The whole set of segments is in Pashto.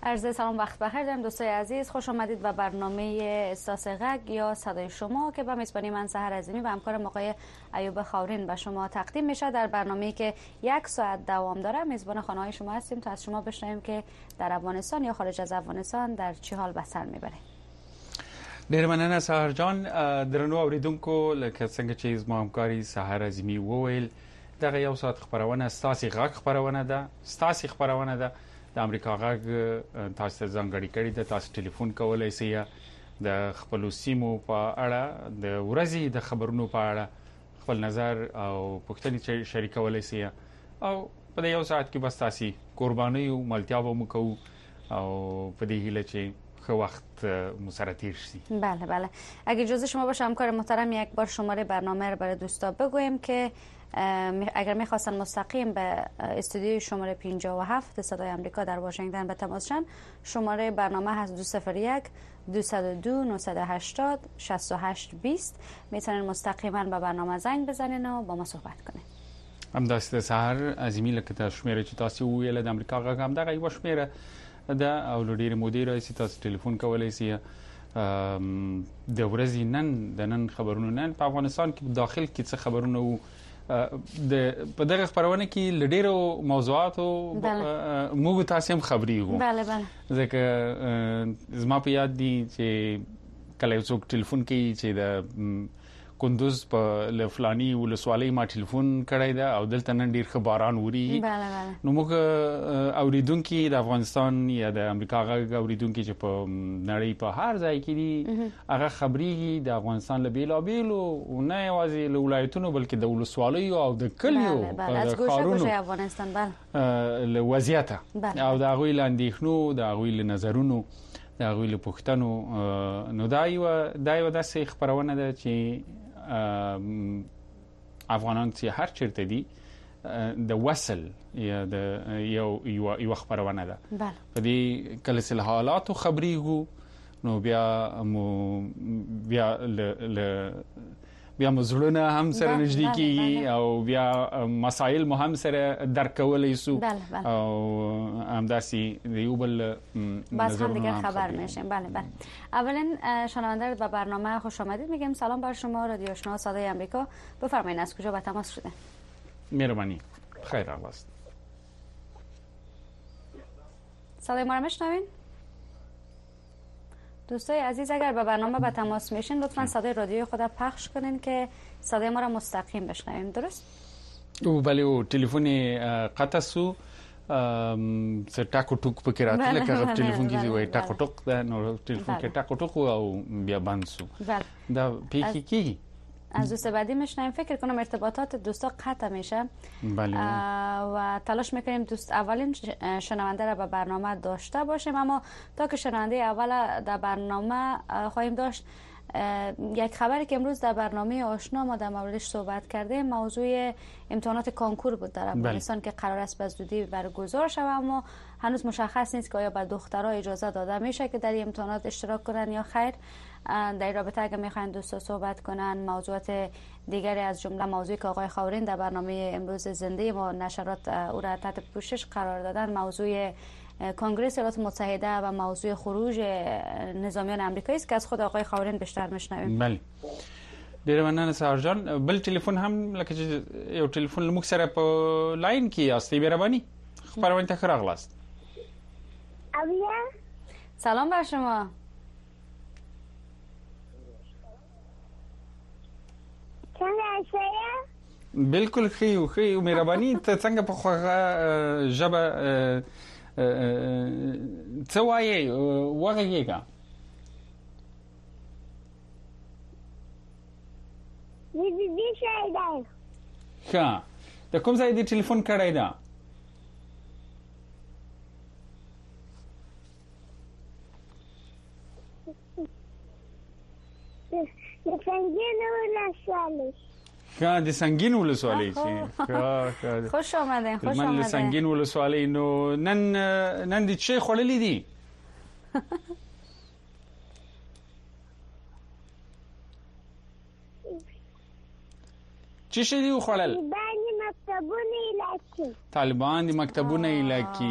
عرض سلام وقت بخیر دارم دوستای عزیز، خوش آمدید به برنامه احساس غږ یا صدای شما که به میزبانی من سحر عظیمی و همکارم آقای ایوب خاورین به شما تقدیم میشه. در برنامه‌ای که 1 ساعت دوام داره میزبان خانه‌های شما هستیم تا از شما بشنویم که در افغانستان یا خارج از افغانستان در چه حال به سر میبره. ډیر مننه سحر جان. درنو اوریدونکو، لکه څنګه چې زما همکاري سحر عظیمی وویل، دغه 1 ساعت خبرونه ستاسو غږ خبرونه ده، ستاسو خبرونه ده د امریکا غږ تاسو ته ځانګړي کړي ده. تاسو ټلیفون کولای شئ د خپل سیمو په اړه د ورځې د خبرونو په اړه خپل نظر او پوښتنې شریکولای شئ او په دې 1 ساعت کې بس تاسو قرباني او ملتیا به مو او په دې هیله چې وقت مسرتیر شی. بله اگه اجازه شما باشه همکار محترم یک بار شماره برنامه رو برای دوستا بگویم که اگر میخواستن مستقیم به استودیوی شماره 57 صدای آمریکا در واشنگتن به تماس شن، شماره برنامه هست 201 202 980 68 20. میتونن مستقیما به برنامه زنگ بزنین و با ما صحبت کنین. همداسته سحر عظیمی لکه د شمیره چې تاسو ویل د امریکا غږ هم دغه یو شمیره دا او لډیر مدیر رئیس تاسو ټلیفون کولای شئ د ورځې نن خبرونه نن په افغانستان کې داخل کې څه خبرونه وو په دغه خبرونه کې لډیرو موضوعاتو موږ تاسو هم خبري وو. بله ځکه زما په یاد دي چې کله څوک ټلیفون کوي چې د کندوز په لفلانی ولسوالۍ ما ټلیفون کړی دا او دلته نن ډیر خبران وري. نو موږ اوریدونکو د افغانستان یا د امریکا غږ اوریدونکو چې په نړۍ په هر ځای کې دي هغه خبري د افغانستان له بیلابیلو نه یوازې له ولایتونو بلکې د ولسوالیو او د کلیو د خارونو افغانستان له وضعیت او د هغوی لاندېښنو د هغوی له نظرونو د هغوی له پوښتنو نو دا یو داسې خبرونه ده چې افغانان چې هر چیرته دي د وصل یا د یو خبرونه ده. په دې کله چې حالاتو خبريږو نو بیا مزړونه هم سره نږدې کیږي او بیا مسائل مو هم سره درکولای سو او همداسي دیوبل باز هم دیگه خبر میشیم. بله اولین شنونده به برنامه خوش آمدید میگم. سلام بر شما، رادیو آشنا صدای آمریکا، بفرمایید از کجا به تماس شده؟ مهربانی خیر است. صدای ما رو میشنوین؟ دوستای عزیز اگر به برنامه به تماس میشین لطفا صدای رادیوی خود پخش کنین که صدای ما را مستقیم بشنویم. درست؟ او بله او تلفن قطع سو څه ټاکو ټوک پکې راته لکه ټلیفون کې وای ټاکو ټوک دا نو ټلیفون کې ټاکو ټوک او بیا بند سو. دا پیکی کی از دوست بعدی میشنیم. فکر کنم ارتباطات دوستا قطع میشه. بله. و تلاش میکنیم دوست اولین شنونده را به برنامه داشته باشیم، اما تا که شنونده اول در برنامه خواهیم داشت، یک خبری که امروز در برنامه آشنا ما در موردش صحبت کردیم موضوع امتحانات کنکور بود در افغانستان که قرار است به زودی برگزار شود، اما هنوز مشخص نیست که آیا به دخترها اجازه داده میشه که در این امتحانات اشتراک کنن یا خیر. در این رابطه اگه میخواین دوستا صحبت کنن موضوعات دیگری از جمله موضوعی که آقای خاورین در برنامه امروز زنده ما نشرات او را تحت پوشش قرار دادن، موضوع کنگره ایالات متحده و موضوع خروج نظامیان امریکایی است که از خود آقای خاورین بیشتر میشنویم. بله ډیر مننه سحر جان. بل ټلیفون هم لکه چې یو ټلیفون موږ سره په لاین کې یاستئ، مهرباني خبرونه ته راغلاست. سلام بر شما. بالکل خیو مهرباني ته څنګه په خوغه ژبه څه وایي وغږیږه؟ دې شای دی. ښه د کوم ځای دې ټلیفون کړی ده؟ د سنگین ولسوالۍ. ښه د سنگین ولسوالۍ چې خوش آمدین. من سنگین ولسوالۍ. نو نن دې څه خړلې دي؟ څه شي دی خړل؟ باندې مکتبونه ایله طالبان د مکتبونه ایله کی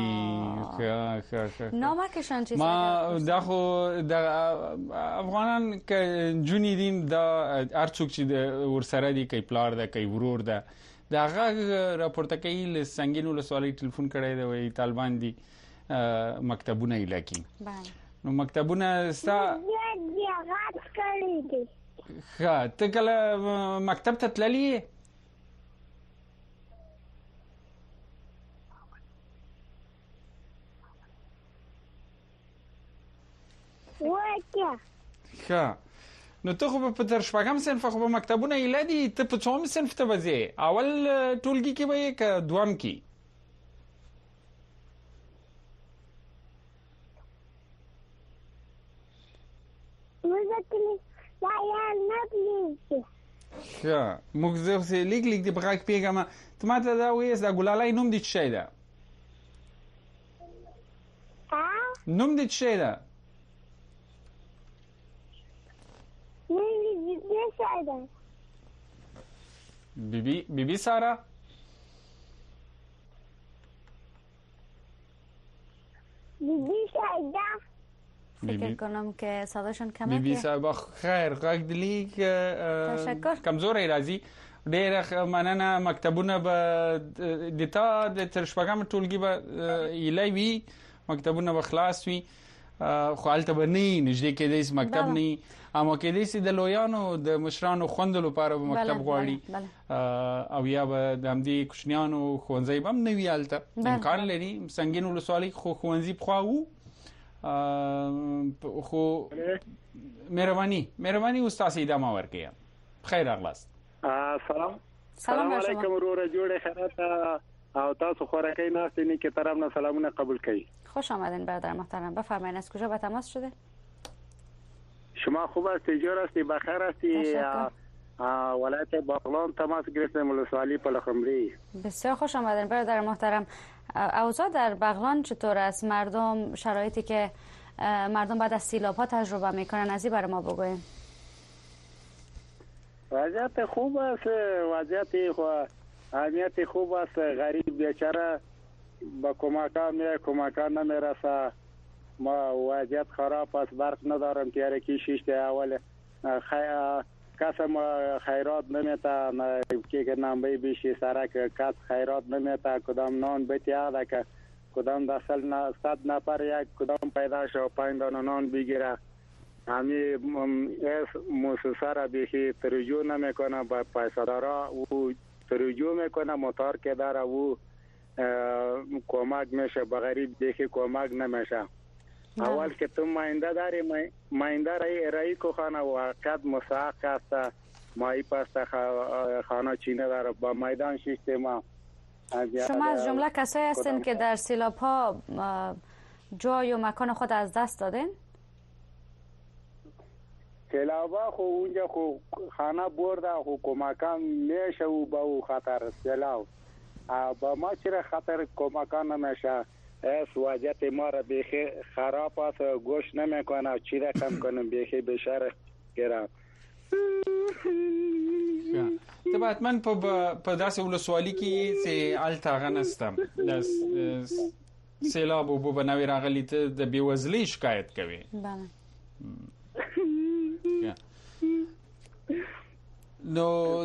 نامکشان چیز ما دا خو د افغانان ک جونی دین دا ارڅوک چې د ورسره دی کوي پلار دا کوي ورور دا هغه راپورته کوي ل سنگینو له سوالي ټلیفون کړی دی وی طالبان دي مکتبونه ایله کی نو مکتبونه ستا بیا غاټ کړی دی ښه ته کله مکتب ته تللی وکه ښه نو ته خو په تر شپږم صنف خو په مکتبونه ایله دي ته په څوم صنف ته وځې اول ټولګي کې به یې که دوم کې ښه موږ زه اوسې لیک لیک دې په غږ پوهېږم ته ما ته دا ووایاست دا ګلالۍ نوم دې څه شی ده نوم دې څه شی ده بیبی سارا بیبی شایده فکر کنم که صداشون کمه بیبی صاحب خیر غږ د لیک تشکر کمزوري راځي ډېر مننه مکتبونه به د تا د تر شپږم ټولګي به ایله وي مکتبونه به خلاص وي خو هلته به نه نږدې کېدای شي مکتب نه اما کېدای شي د لویانو د مشرانو خوندو لپاره به مکتب غواړي او یا به د همدې کوچنیانو ښوونځی به هم نه وي هلته امکان لري سنګین ولسوالۍ خو ښوونځي پخوا وو خو مهرباني استاد ادامه ورکړئ خیر راغلاست سلام علیکم وروره جوړه خیرات او تاسو خوراکي ناست نه که طرف نه سلامونه قبول کړئ خوش آمدین برادر محترم بفرمایید از کجا به تماس شده شما خوب هستی جور هستی بخیر هستی ولایت بغلان تماس گرفتم ولسوالی پلخمری بسیار خوش آمدین برادر محترم اوضاع در بغلان چطور است مردم شرایطی که مردم بعد از سیلاب ها تجربه میکنن از این برای ما بگوین وضعیت خوب است وضعیت امنیت خوب است غریب بیچاره با کمکان نمیرسه ما وضعیت خراب است برق ندارم تیارکی شیشت اول کسم خیرات نمیتا که نامبی بیشی سرک کس خیرات نمیتا کدام نان بتیاده که کدام دستل 100 نفر یک کدام پیدا شو 5 دانه نان بگیره همی مؤسسه را بیخی ترجیح نمیکنه با پیسدارا او ترجیح میکنه موتور که داره او کمک میشه به غریب بیخی کمک نمیشه اول که تو ماینده داری ماینده رایی که خانه وقت مساق است مایی پست خانه چینه داره با میدان شیشت ما شما از جمله کسایی هستین که در سیلاب ها جای و مکان خود از دست دادین؟ سیلاب ها خو اونجا خو خانه برده خو کمکان میشه و با او خطر سیلاب با ما چرا خطر کمکان نمیشه اس وضعیت ما را بیخی خراب است گوش نمیکنه چی را کم کنم بیخی بشار گرم ته به حتما په داسې ولسوالي کې چې هلته هغه نسته سیلاب اوبه به نوې راغلي ته د بېوزلۍ شکایت کوې نو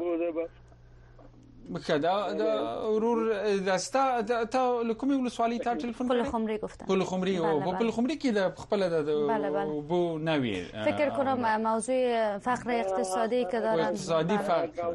دا ورور دستا تا لکومي ولسوالۍ ته ټلیفون پل خمری گفتم پل خمری او پل خمری کې د خپل د بو نوي فکر کنم موضوع فقر اقتصادی که دارن اقتصادی فقر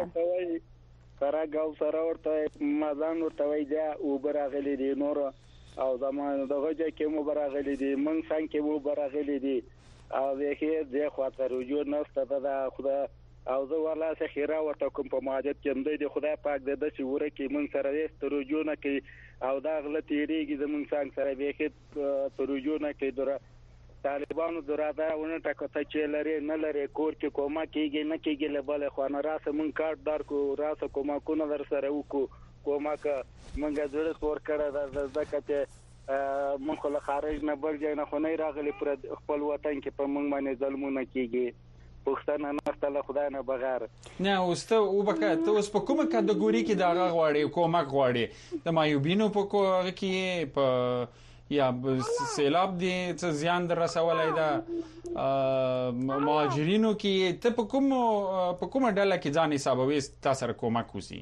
سره ورته مازان ورته وای دا او براغلی دي نور او زمانه دغه چې مو براغلی دي من څنګه مو براغلی دي او دغه د خاطر رجوع نسته دا خدا او زه والله سه خیره ورته کوم په ماجد کې د خدای پاک د دې وره کې من سره یې ترجو نه کوي او دا غلطی ریږي زمون څنګه سره به کې ترجو نه کوي دره طالبانو دراده ونه ټکته چې لري نه لري کور کې کومه کېږي نه کېږي لبل خو نه راسه من کارت دار کو راسه کومه کو نه در سره وکړو کومه کا منګه زړه تور کړه د ځکه من خو له خارج نه بل ځای نه خو نه راغلي پر خپل وطن کې په من باندې ظلمونه کېږي پښتنه نشته له خدای نه بغیر. نه اوسته او بکه ته اوس په کومه کټګوري کې دا غواړي کومک غواړي د مایوبینو په کومه کې په یا سیلاب دي څه زیان در رسولای دا مهاجرینو کې ته په کومه ډله کې ځان حسابوي تاسو سره کومک وسی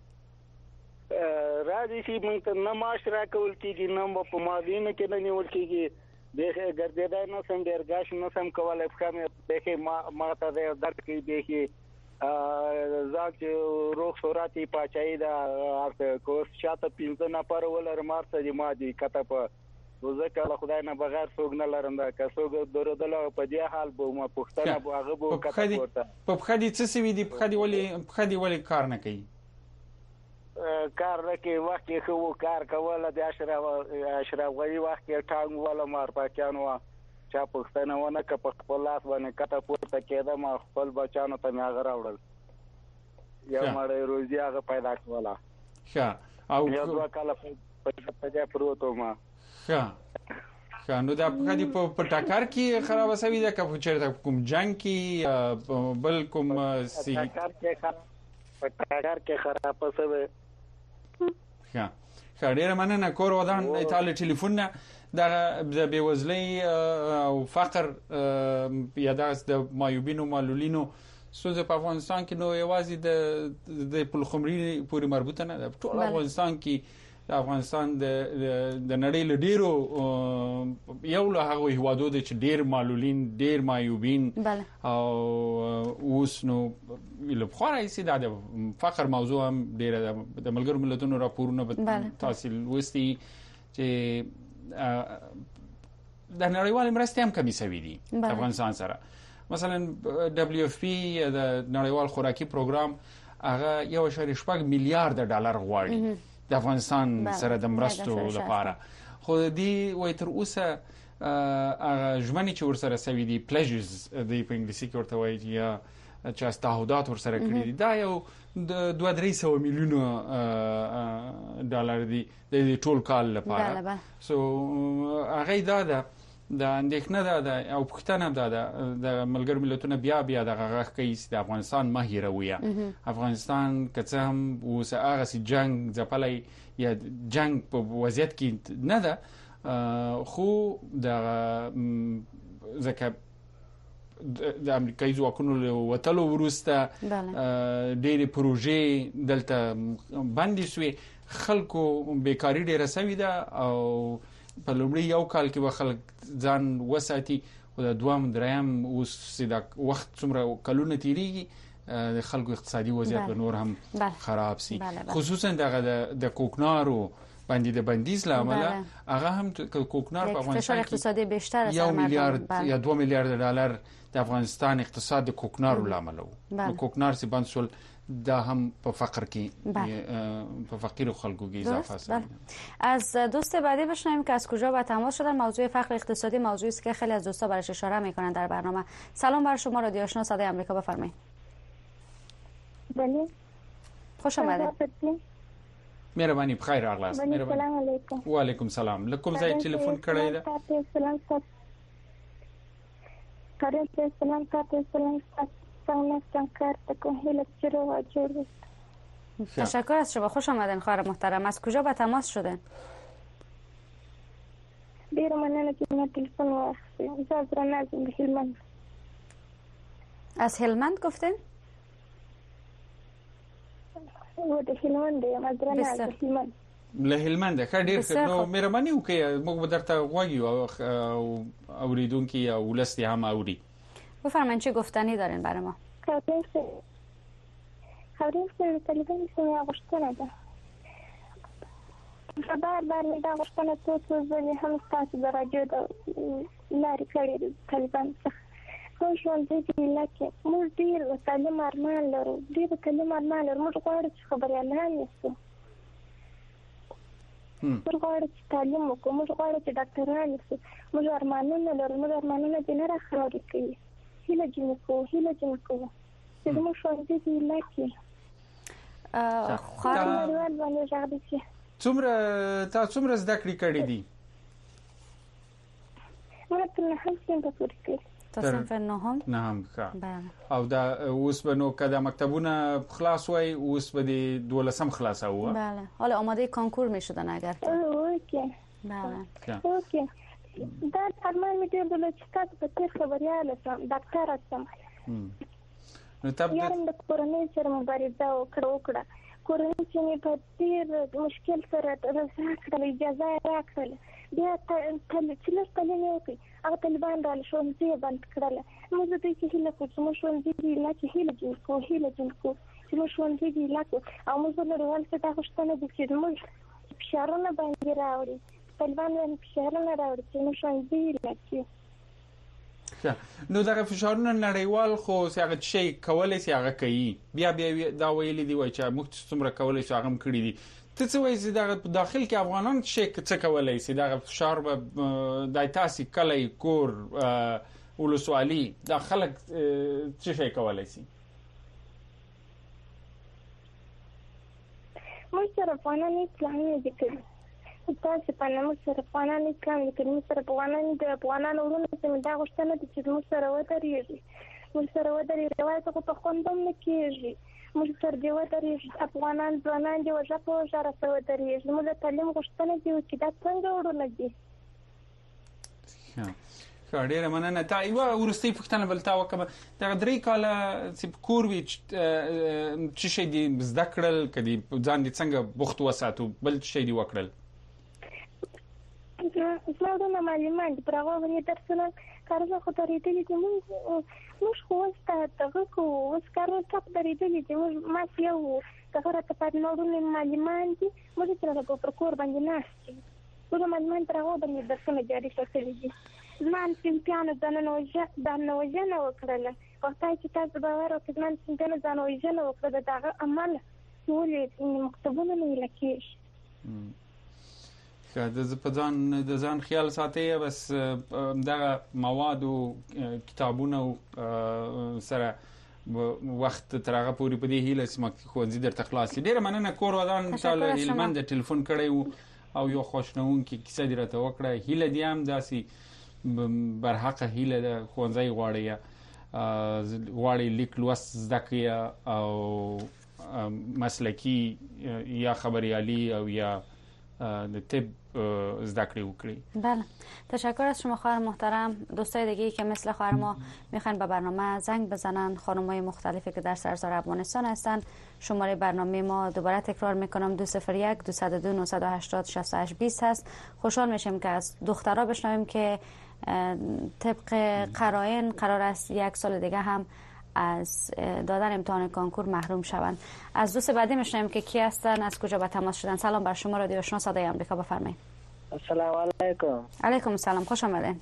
راځي چې موږ ته نه معاشره کول کېږي نه په مالینو کې نه نیول کېږي دغه ګرځیدای نو سم ډیرګاش نو سم کولای فکر دغه ما ته د درد کې دغه زاک روغ صورتي پچای دا کوس شاته 15 نفر ولر مارته دي ما دي کته په وزکه له خدای نه بغیر څوک نه لرم دا که څوک درودل په دې حال به ما پښتنه به هغه به کته ورته په خدي څه سوي دي په خدي ولي کار نه کوي کار لکه وخت کې خو کار کوله د اشراف غوي وخت کې ټانګ ولا مار پاکانو چا پښتنه ونه ک په خپل لاس باندې کته پورته کېده ما خپل بچانو ته ما غراوړل یا مړې روزي هغه پیدا کوله ښه او یو دوه کاله په دې پروتو ما ښه نو دا په دې په ټاکر کې خراب شوی دا که چیرته کوم جنگ کې بل کوم سي ټاکر کې خراب شوی ډیره مننه کور ودان ایتاله ټلیفون د بیوزلۍ او فقر یا د مایوبینو معلولینو ستونزه په افغانستان کې نو یوازې د پلخمري پورې مربوطه نه ده ټول افغانستان کې د افغانستان د نړۍ له ډیرو یو له هغه هیوادو د چې ډیر معلولین ډیر مایوبین او اوس نو له خورای سي د فقر موضوع هم ډیره د ملګرو ملتونو راپورونه تاسو وستي چې د نړیوال مرستې هم کمی شوي دي افغانستان سره مثلا دبليو اف پی د نړیوال خوراکي پروګرام هغه 1.8 میلیارډ ډالر غواړي د افغانستان سره د مرستو لپاره خو دې وای تر اوسه هغه ژمنې چې ورسره سوي دي پلیجز د په انګلیسي کې ورته وایي یا چې تعهدات ورسره کړی دي دا یو د 2-300 میلیونه ډالر دي د ټول کال لپاره سو هغه دا د اندېښنه ده او پښتنه ده د ملګر ملتونو بیا د غږ کوي د افغانستان ماهیروي افغانستان کڅه هم اوس هغه سي جنگ ځپلای یا جنگ په وضعیت کې نه ده خو د ځکه د امریکایي ځواکونو وټلو ورسته ډېری پروژې دلته باندې سوي خلکو بیکاری ډېره سوي ده او په لومړي یو کال کې خلک ځان وساتي او د دوام دریم اوس د وخت څومره کلونه تیریږي د خلکو اقتصادي وضعیت به نور هم خراب سي خصوصا د کوکنارو باندې د بندیز لامل هغه هم کوکنار په افغانستان کې اقتصادي بیشتر 1 میلیارډ یا 2 میلیارډ ډالر د افغانستان اقتصاد د کوکنارو لامل وو کوکنار سي بنسول دا هم په فقر کې په فقیر خلکو کې اضافه است. از دوست بعدی بشنویم که از کجا با تماس شدن. موضوع فقر اقتصادی موضوعی است که خیلی از دوستا برش اشاره میکنن در برنامه. سلام بر شما، رادیو آشنا صدای آمریکا، بفرمایید. بله خوش آمدید. مهرباني بخیر راغلاست. سلام علیکم. و علیکم سلام. لکم ځای ټلیفون کړی دا. سلام تشکر از شما. خوش آمدین خواهر محترم. از کجا به تماس شدین؟ ډیر مننه چې ما تلیفون واخیست. زه درنازم د هلمند. از هلمند گفتین؟ و د هلمند یم. از درنازم هلمند. له هلمند ښه ډیر نو مهرباني وکړئ موږ به درته غواړو او اوریدونکو یا ولستی هم اوري. بفرمایید چه گفتنی دارین برای ما؟ خبرین سر طالبان سمی آغشتنه ده. بار می دا آغشتنه تو زلی هم ستاسی در راجو دا لاری کاری طالبان سخ. خوشوان دیدی لکه موز دیر و تعلیم ارمان لرو. دیر و تعلیم ارمان لرو. موز غواره چه خبری الان نیستو. موږ غواړو چې تعلیم وکړو، موږ غواړو چې ډاکټران شو، موږ ارمانونه لرو، موږ ارمانونه دې نه راخلاص کوي. هیله جن کوو چې موږ ښوونځي دې لکه خاطر باندې ځاګړي شي. څومره زده کړې کړې دي؟ موږ ته نه هم څنګه پوری کړی. تا صنف نهم بله. او دا اوس به نو که دا مکتبونه خلاص وای اوس به دی 12 خلاص او بله حالا آماده کنکور میشدن اگر اوکی بله اوکی دا فرمان می دی بل چې تاسو په تیر خبرياله سم ډاکټر اسم نو تاسو یارم د کورنۍ سره مبارزه وکړه کورنۍ چې می په ډیر مشکل سره راځه اجازه راکړه بیا چې لږ تعلیم وکړي هغه طالبان را ښوونځي بند کړل موږ د دې هیله کوو چې موږ ښوونځي لا چې هیله جوړ کړو چې موږ ښوونځي لا کو او موږ له ډول څخه دا غوښتنه دي چې موږ فشارونه باندې راوړي طالبان باندې فشارونه راوړي چې موږ ښوونځي لا کې نو دا فشارونه نړیوال خو څنګه شي کولای شي هغه کوي بیا دا ویلي دی چې موږ څومره کولای شو هغه کړی دي ته څه وایي دا په داخل کې افغانان څه کولای شي دا فشار به د تاسو کلی کور ولسوالي دا خلک څه شي کولای شي موږ سره افغانان اسلامي دي کړي تاسو په نامه سره افغانان اسلامي دي کړي سره افغانان ورونه چې دا غوښتنه دي چې موږ سره ودرېږي روایت په خوندم نه کېږي موږ سره دی ودرېږي افغانان ځوانان دی وژه په وژه راته ودرېږي موږ د تعلیم غوښتنه دي چې دا څنګه ورونه دي ډیره مننه تا یو ورستي پښتنه بل تا وکړه دا درې کاله چې کور وی چې شي دي زده کړل کدي ځان دي څنګه بوخت وساتو بل شي دي وکړل زما معلومات پرغه ورې درسونه کارونه خو درېدلې دي موږ خو ستاسو کو اوس کارونه څه درېدلې دي موږ ما یو دغه ته په نورو معلومات دي موږ سره په کور باندې ناشتي موږ معلومات پرغه باندې درسونه جاري شوي دي زمان سیمپیانو دانه وژنه وکړله وختای چې تاسو باور وکړئ زمان سیمپیانو دانه وژنه وکړه دغه عمل ټول مکتبونه نه لکېږي که د ځان خیال ساتي بس دغه مواد او کتابونه سره وخت ترغه پوری په دې هیله چې مکتب خوځي در تخلاص ډیره مننه کور ودان ان شاء الله هلمند د ټلیفون کړی او یو خوشنون کې کیسه دی راته وکړه هیله دی هم داسي برحق هیله د خوځي غواړي لیک لوست زده او مسلکی یا خبریالی او یا د طب زده کړې وکړي. بله تشکر از شما خواهر محترم. دوستای دیگه‌ای که مثل خواهر ما میخوان به برنامه زنگ بزنن خانم‌های مختلفی که در سراسر افغانستان هستند شماره برنامه ما دوباره تکرار میکنم 201 202 980 68 20 هست. خوشحال میشیم که از دخترها بشنویم که طبق قرائن قرار است یک سال دیگه هم از دادن امتحان کنکور محروم شوند. از دوست بعدی میشنیم که کی هستن از کجا به تماس شدن. سلام بر شما رادیو آشنا صدای آمریکا بفرمایید. السلام علیکم. علیکم السلام خوش آمدین.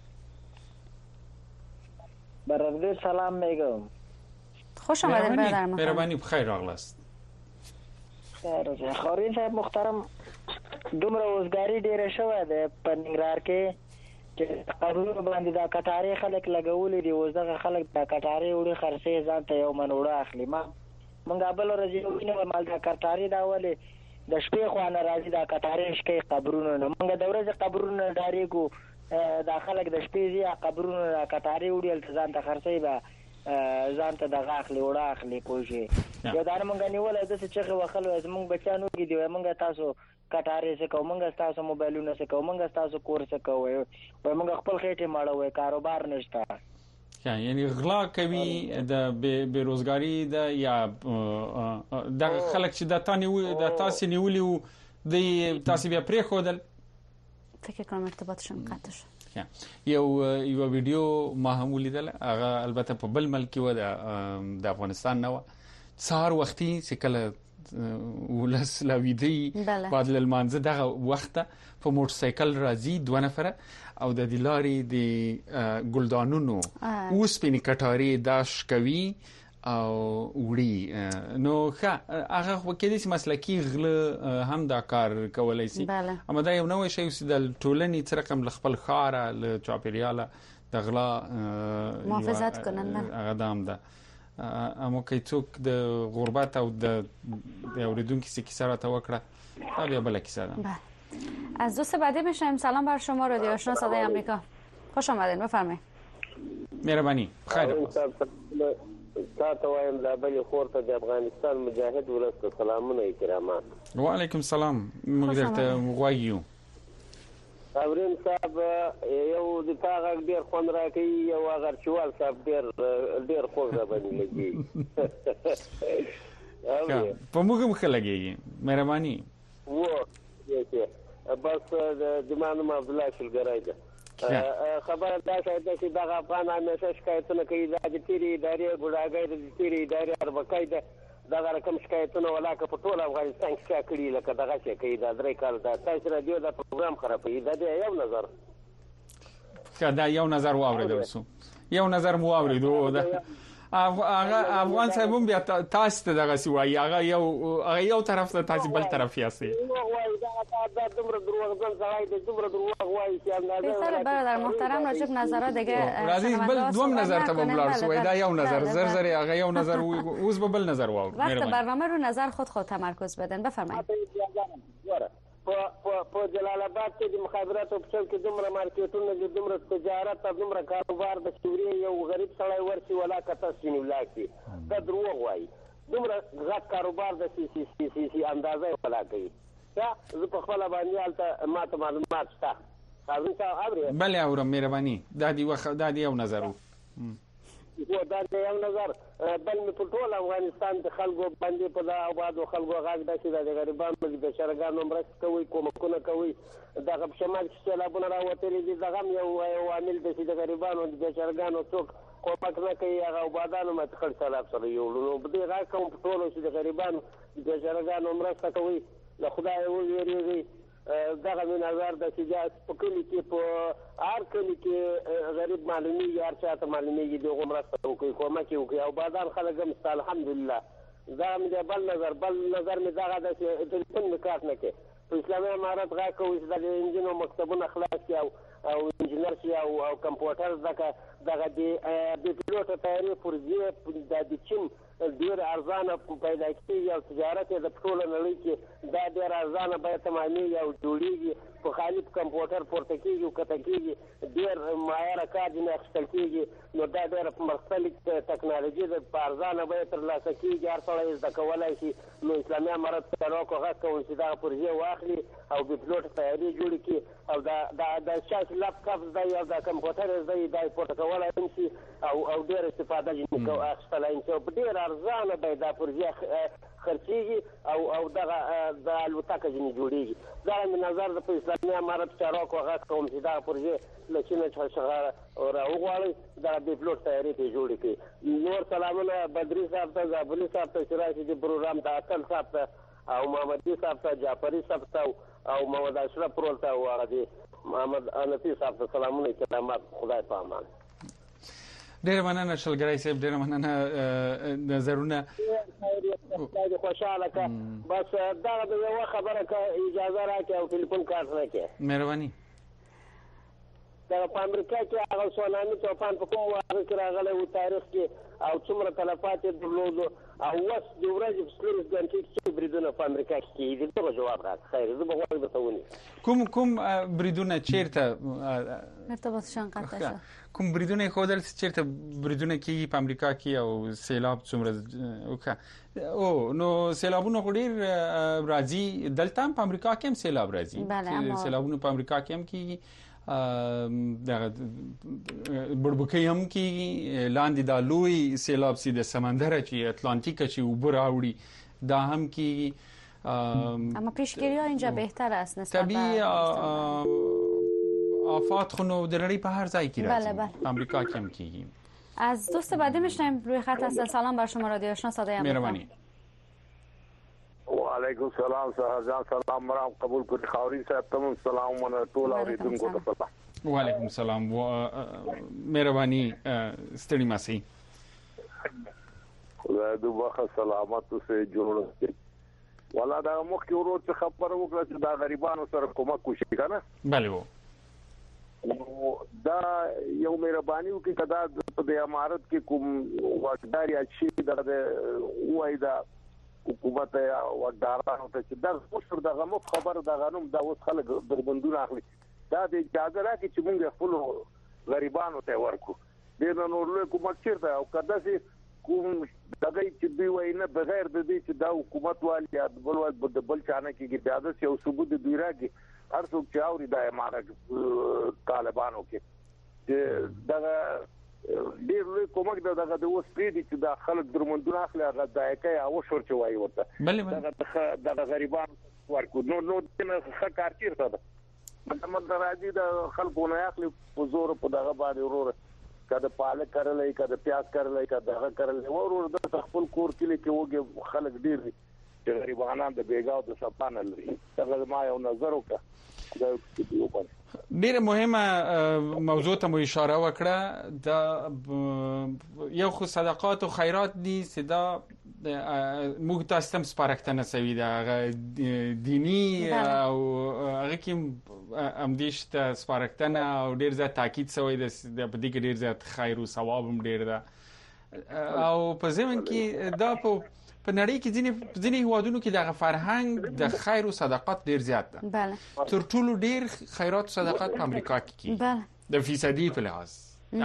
برادر سلام میگم. خوش آمدین برادر محترم. مهربانی بخیر راغلاست. خیر خورین صاحب محترم دومره وزګاری ډیره شوه ده په ننګرهار کې چې قانون باندې دا کټاری خلک لګولې دي اوس دغه خلک دا کټاری وړي خرڅې ځان ته یو منوړه اخلي مونږ بل ورځ یو مال دا کټاری دا ولې د شپې خو نه راځي دا کټاری شکي قبرونه نه مونږ د ورځې قبرونه ډاریګو دا خلک د شپې زی قبرونه دا کټاری وړي ځان ته خرڅې به ځان ته دغه اخلي وړه اخلي کوشي یو دا مونږ نیولای د څه چې وخلو زمونږ بچانو کې دی مونږ تاسو کټاره څه کوم موږ تاسو موبایلونه څه کوم موږ تاسو کور څه کوي وای موږ خپل خېټه ماړو کاروبار نشته یعنی غلا کوي د بیروزګاری د یا د خلک چې د تاسو نیولیو د تاسو بیا پرې خودل فکر کوم ارتباطشون قطع شد. یو ویډیو ما هم ولیدل هغه البته په بل ملک و د افغانستان نه و سهار وختي چې کله ولس لاویدی بعد لمانځه دغه وخت په موټر سایکل راځي دوه نفره او د دلاري د ګلدانونو اوس په نکټاری داش کوي او وړي نو هغه وکړي چې مسلکی غله هم دا کار کولای شي اما دا یو نوې شی چې د ټولنې تر رقم خپل خاره ل چاپیریاله د غلا محافظت کنن هغه دام ده اما که څوک د غربت او د اوریدونکو کیسه را توکړه تا بیا بل کیسه ده. از دوست بعدی میشم. سلام بر شما رادیو آشنا صدای آمریکا خوش آمدین بفرمایید. مهرباني خیر تاسو وایم د بل خورته د افغانستان مجاهد ولست سلامونه کرامات. وعلیکم السلام. موږ درته غواړو اورین صاحب یو د تاغ ډیر خوند راکړي یو غرچوال صاحب ډیر خوږه باندې لګي. په موږ مخ لګي مهرباني و بس د مانو عبد الله شلګرای ده خبر دا چې دا افغان همیشه شکایتونه کوي د تیری ادارې ګډاګۍ د تیری ادارې اربکای ده دا رقم شکایتونه ولاکه په ټول افغانستان کې کړي لکه دغه شي کوي دا درې کال دا تاسو رادیو دا پروګرام خرابوي دا یو نظر دا یو نظر واوریدل سو یو نظر مو واوریدو دا افغان صاحبون بیا تاسو ته دغه سی وایي هغه یو طرف ته تاسو بل طرف یاسي وایي دا دومره دروغجن ځای د دومره دروغ وایي چې اندازه بهتره برادر محترم راجب نظرات دیگه راځي بل دوم نظر ته بملار سو دا یو نظر زر هغه یو نظر اوس به بل نظر واو وقت برنامه رو نظر خود تمرکز بدن بفرمایید. په جلال آباد کې د مخابراتو په چل کې دومره مارکیټونه د دومره تجارت او دومره کاروبار د شوري یو غریب سړی ورسي ولا کته سینې ولاکي دا دروغ وایي دومره غټ کاروبار د سی اندازه ولا کوي یا زه په خپل باندې الته ماته معلومات شته تاسو اورئ بل اورم مهرباني دا دی یو نظر دا یو نظر بل په ټول افغانستان د خلکو باندې په دا آباد او خلکو غاګ داسې د غریبانو د شرګانو مرسته کوي کومکونه کوي دغه په شمال کې سیلابونه راوتلي دي دغه یو عامل د غریبانو د شرګانو څوک کومک نه کوي هغه آبادانو مت خل سلام سره یو نو په دې غاګ کوم ټول چې د غریبانو د شرګانو مرسته کوي له خدای ویریږي دغه نظر د سجاد په کلی کې په هر کلی کې غریب معلومیږي هر چاته معلومیږي دغه مرسته کوي کومه کوي او بازار خلک هم الحمدلله دا مې بل نظر مې دغه د ټلیفون نکاح نه کې په اسلامي امارات غا کوي چې د انجینو مکتبونه خلاص او انجینر شي او کمپیوټر دغه د پیلوټ تیاری پرځي د چین ډیر ارزانه پیدا کیږي او تجارت د ټول نړۍ کې دا ډیر ارزانه به تمامي او جوړیږي په خالي کمپیوټر پورته کیږي او کته کیږي ډیر معیار کار نه خپل کیږي نو دا ډیر مختلف ټکنالوژي د ارزانه به تر لاسه کیږي هر څه د کولای شي نو اسلامي امارات سره کوغه کوي چې دا پرځي واخلي او د پیلوټ تیاری جوړ کی او دا شاش لپټاپ دا یو د کمپیوټر د پورته کولای شي او ډیر استفاده کوي اخستلای شي په ډیر ارزانه به دا پرځي خرچيږي او دغه د الوتکه جنې جوړیږي دا نظر د اسلامي امارات چارو کوغه کوم چې دا پرځي لچینه څنګه راوغواړي دا د پیلوټ تیاری ته جوړ کی نور سلامونه بدري صاحب ته زابلي صاحب ته شرایط د پروګرام د اصل صاحب ته او محمدي صاحب ته جعفري صاحب ته او محمد اشرف پرول ته وغدي محمد انفي صاحب ته سلامونه کرامات خدای په امان. ډیر مننه شلګرای صاحب ډیر مننه نظرونه خوشاله کا بس دا یو خبره کا اجازه راکې او ټلیفون کار راکې مهرباني دا په امریکا کې هغه سونامي طوفان په کوم وخت کې راغلی او تاریخ کې او څومره تلفات درلودو او وس د ورځې په څلور غنټې کې بریدونه په امریکا کې کیږي دا جواب راځي خیر زه به غواړم ته ونی کوم بریدونه چیرته ارتباط شان قطعه کوم بریدونه خودل چیرته بریدونه کیږي په امریکا کې او سیلاب څومره وکړه او نو سیلابونه غوډیر راځي دلته په امریکا کې هم سیلاب راځي سیلابونه په امریکا کې هم کیږي دغه بربکې هم کې لاندې د لوی سیلاب سي د سمندر چې اتلانتیک چې وبر اوړي دا هم کې اما پیشگیری ها اینجا بهتر است نسبت طبیعی آفات خونو در نړۍ په هر ځای کې راځي امریکا کې هم کېږي. از دوست بعدی میشنیم روی خط هستن. سلام بر شما رادیو آشنا صدای امریکا. مهربانی. وعلیکم السلام سهرجان سلام مرام قبول کړئ خاورین صاحب تم سلام ونه ټول اوریدونکو ته سلام. وعلیکم السلام مهرباني ستړي ماسي خدای دې واخه سلامت اوسه جوړ کړي ولا دا مخکې ورو څه خبر وکړه چې دا غریبانو سره کومک کوشي کنه بله وو دا یو مهرباني وکړي کدا په امارت کې کوم واقدار یا شي دا وای دا حکومت او وګړانو ته چې دا اوس دغه مو خبر د غنوم دا اوس خلک دربندونه اخلي دا د اجازه راکړي چې موږ خپل غریبانو ته ورکو د نور له کومک چیرته او کدا سي کوم دغه چې دی وینه بغیر د دې چې دا حکومت والی یا بل چانه کې بیا د یو ثبوت دی راګي هر څوک چې اوري د امارت طالبانو کې دغه ډیر لوی کومک دغه د اوس پیډي چې د خلک درمندونه اخلي هغه دایکه او شور چوي ورته دغه غریبان ورکو نو څه کار چیرته ده مطلب راځي د خلکو نه اخلي په زور په دغه باندې ورور کده پالک کړلای کده پیاز کړلای کده هغه کړلای ورور د خپل کور کې وګي خلک ډیر چې غریبانان د بیګاو د سپانه لري دغه ما یو نظر وکړه ډیره مهمه موضوع ته مو اشاره وکړه د یو خو صدقات او خیرات دي صدا موږ تاسو هم سپارښتنه سوي دا دینی او هغه کې امدیش ته سپارښتنه او ډیر زیات تاکید سوی د په دې کې ډیر زیات خیر او ثواب هم ډیر ده او په ځمن کې دا په نړۍ کې ځینې هیوادونو کې د فرهنګ د خیر او صدقات ډیر زیات ده بله تر ټولو ډیر خیرات او صدقات په امریکا کې بله د فیصدي په لحاظ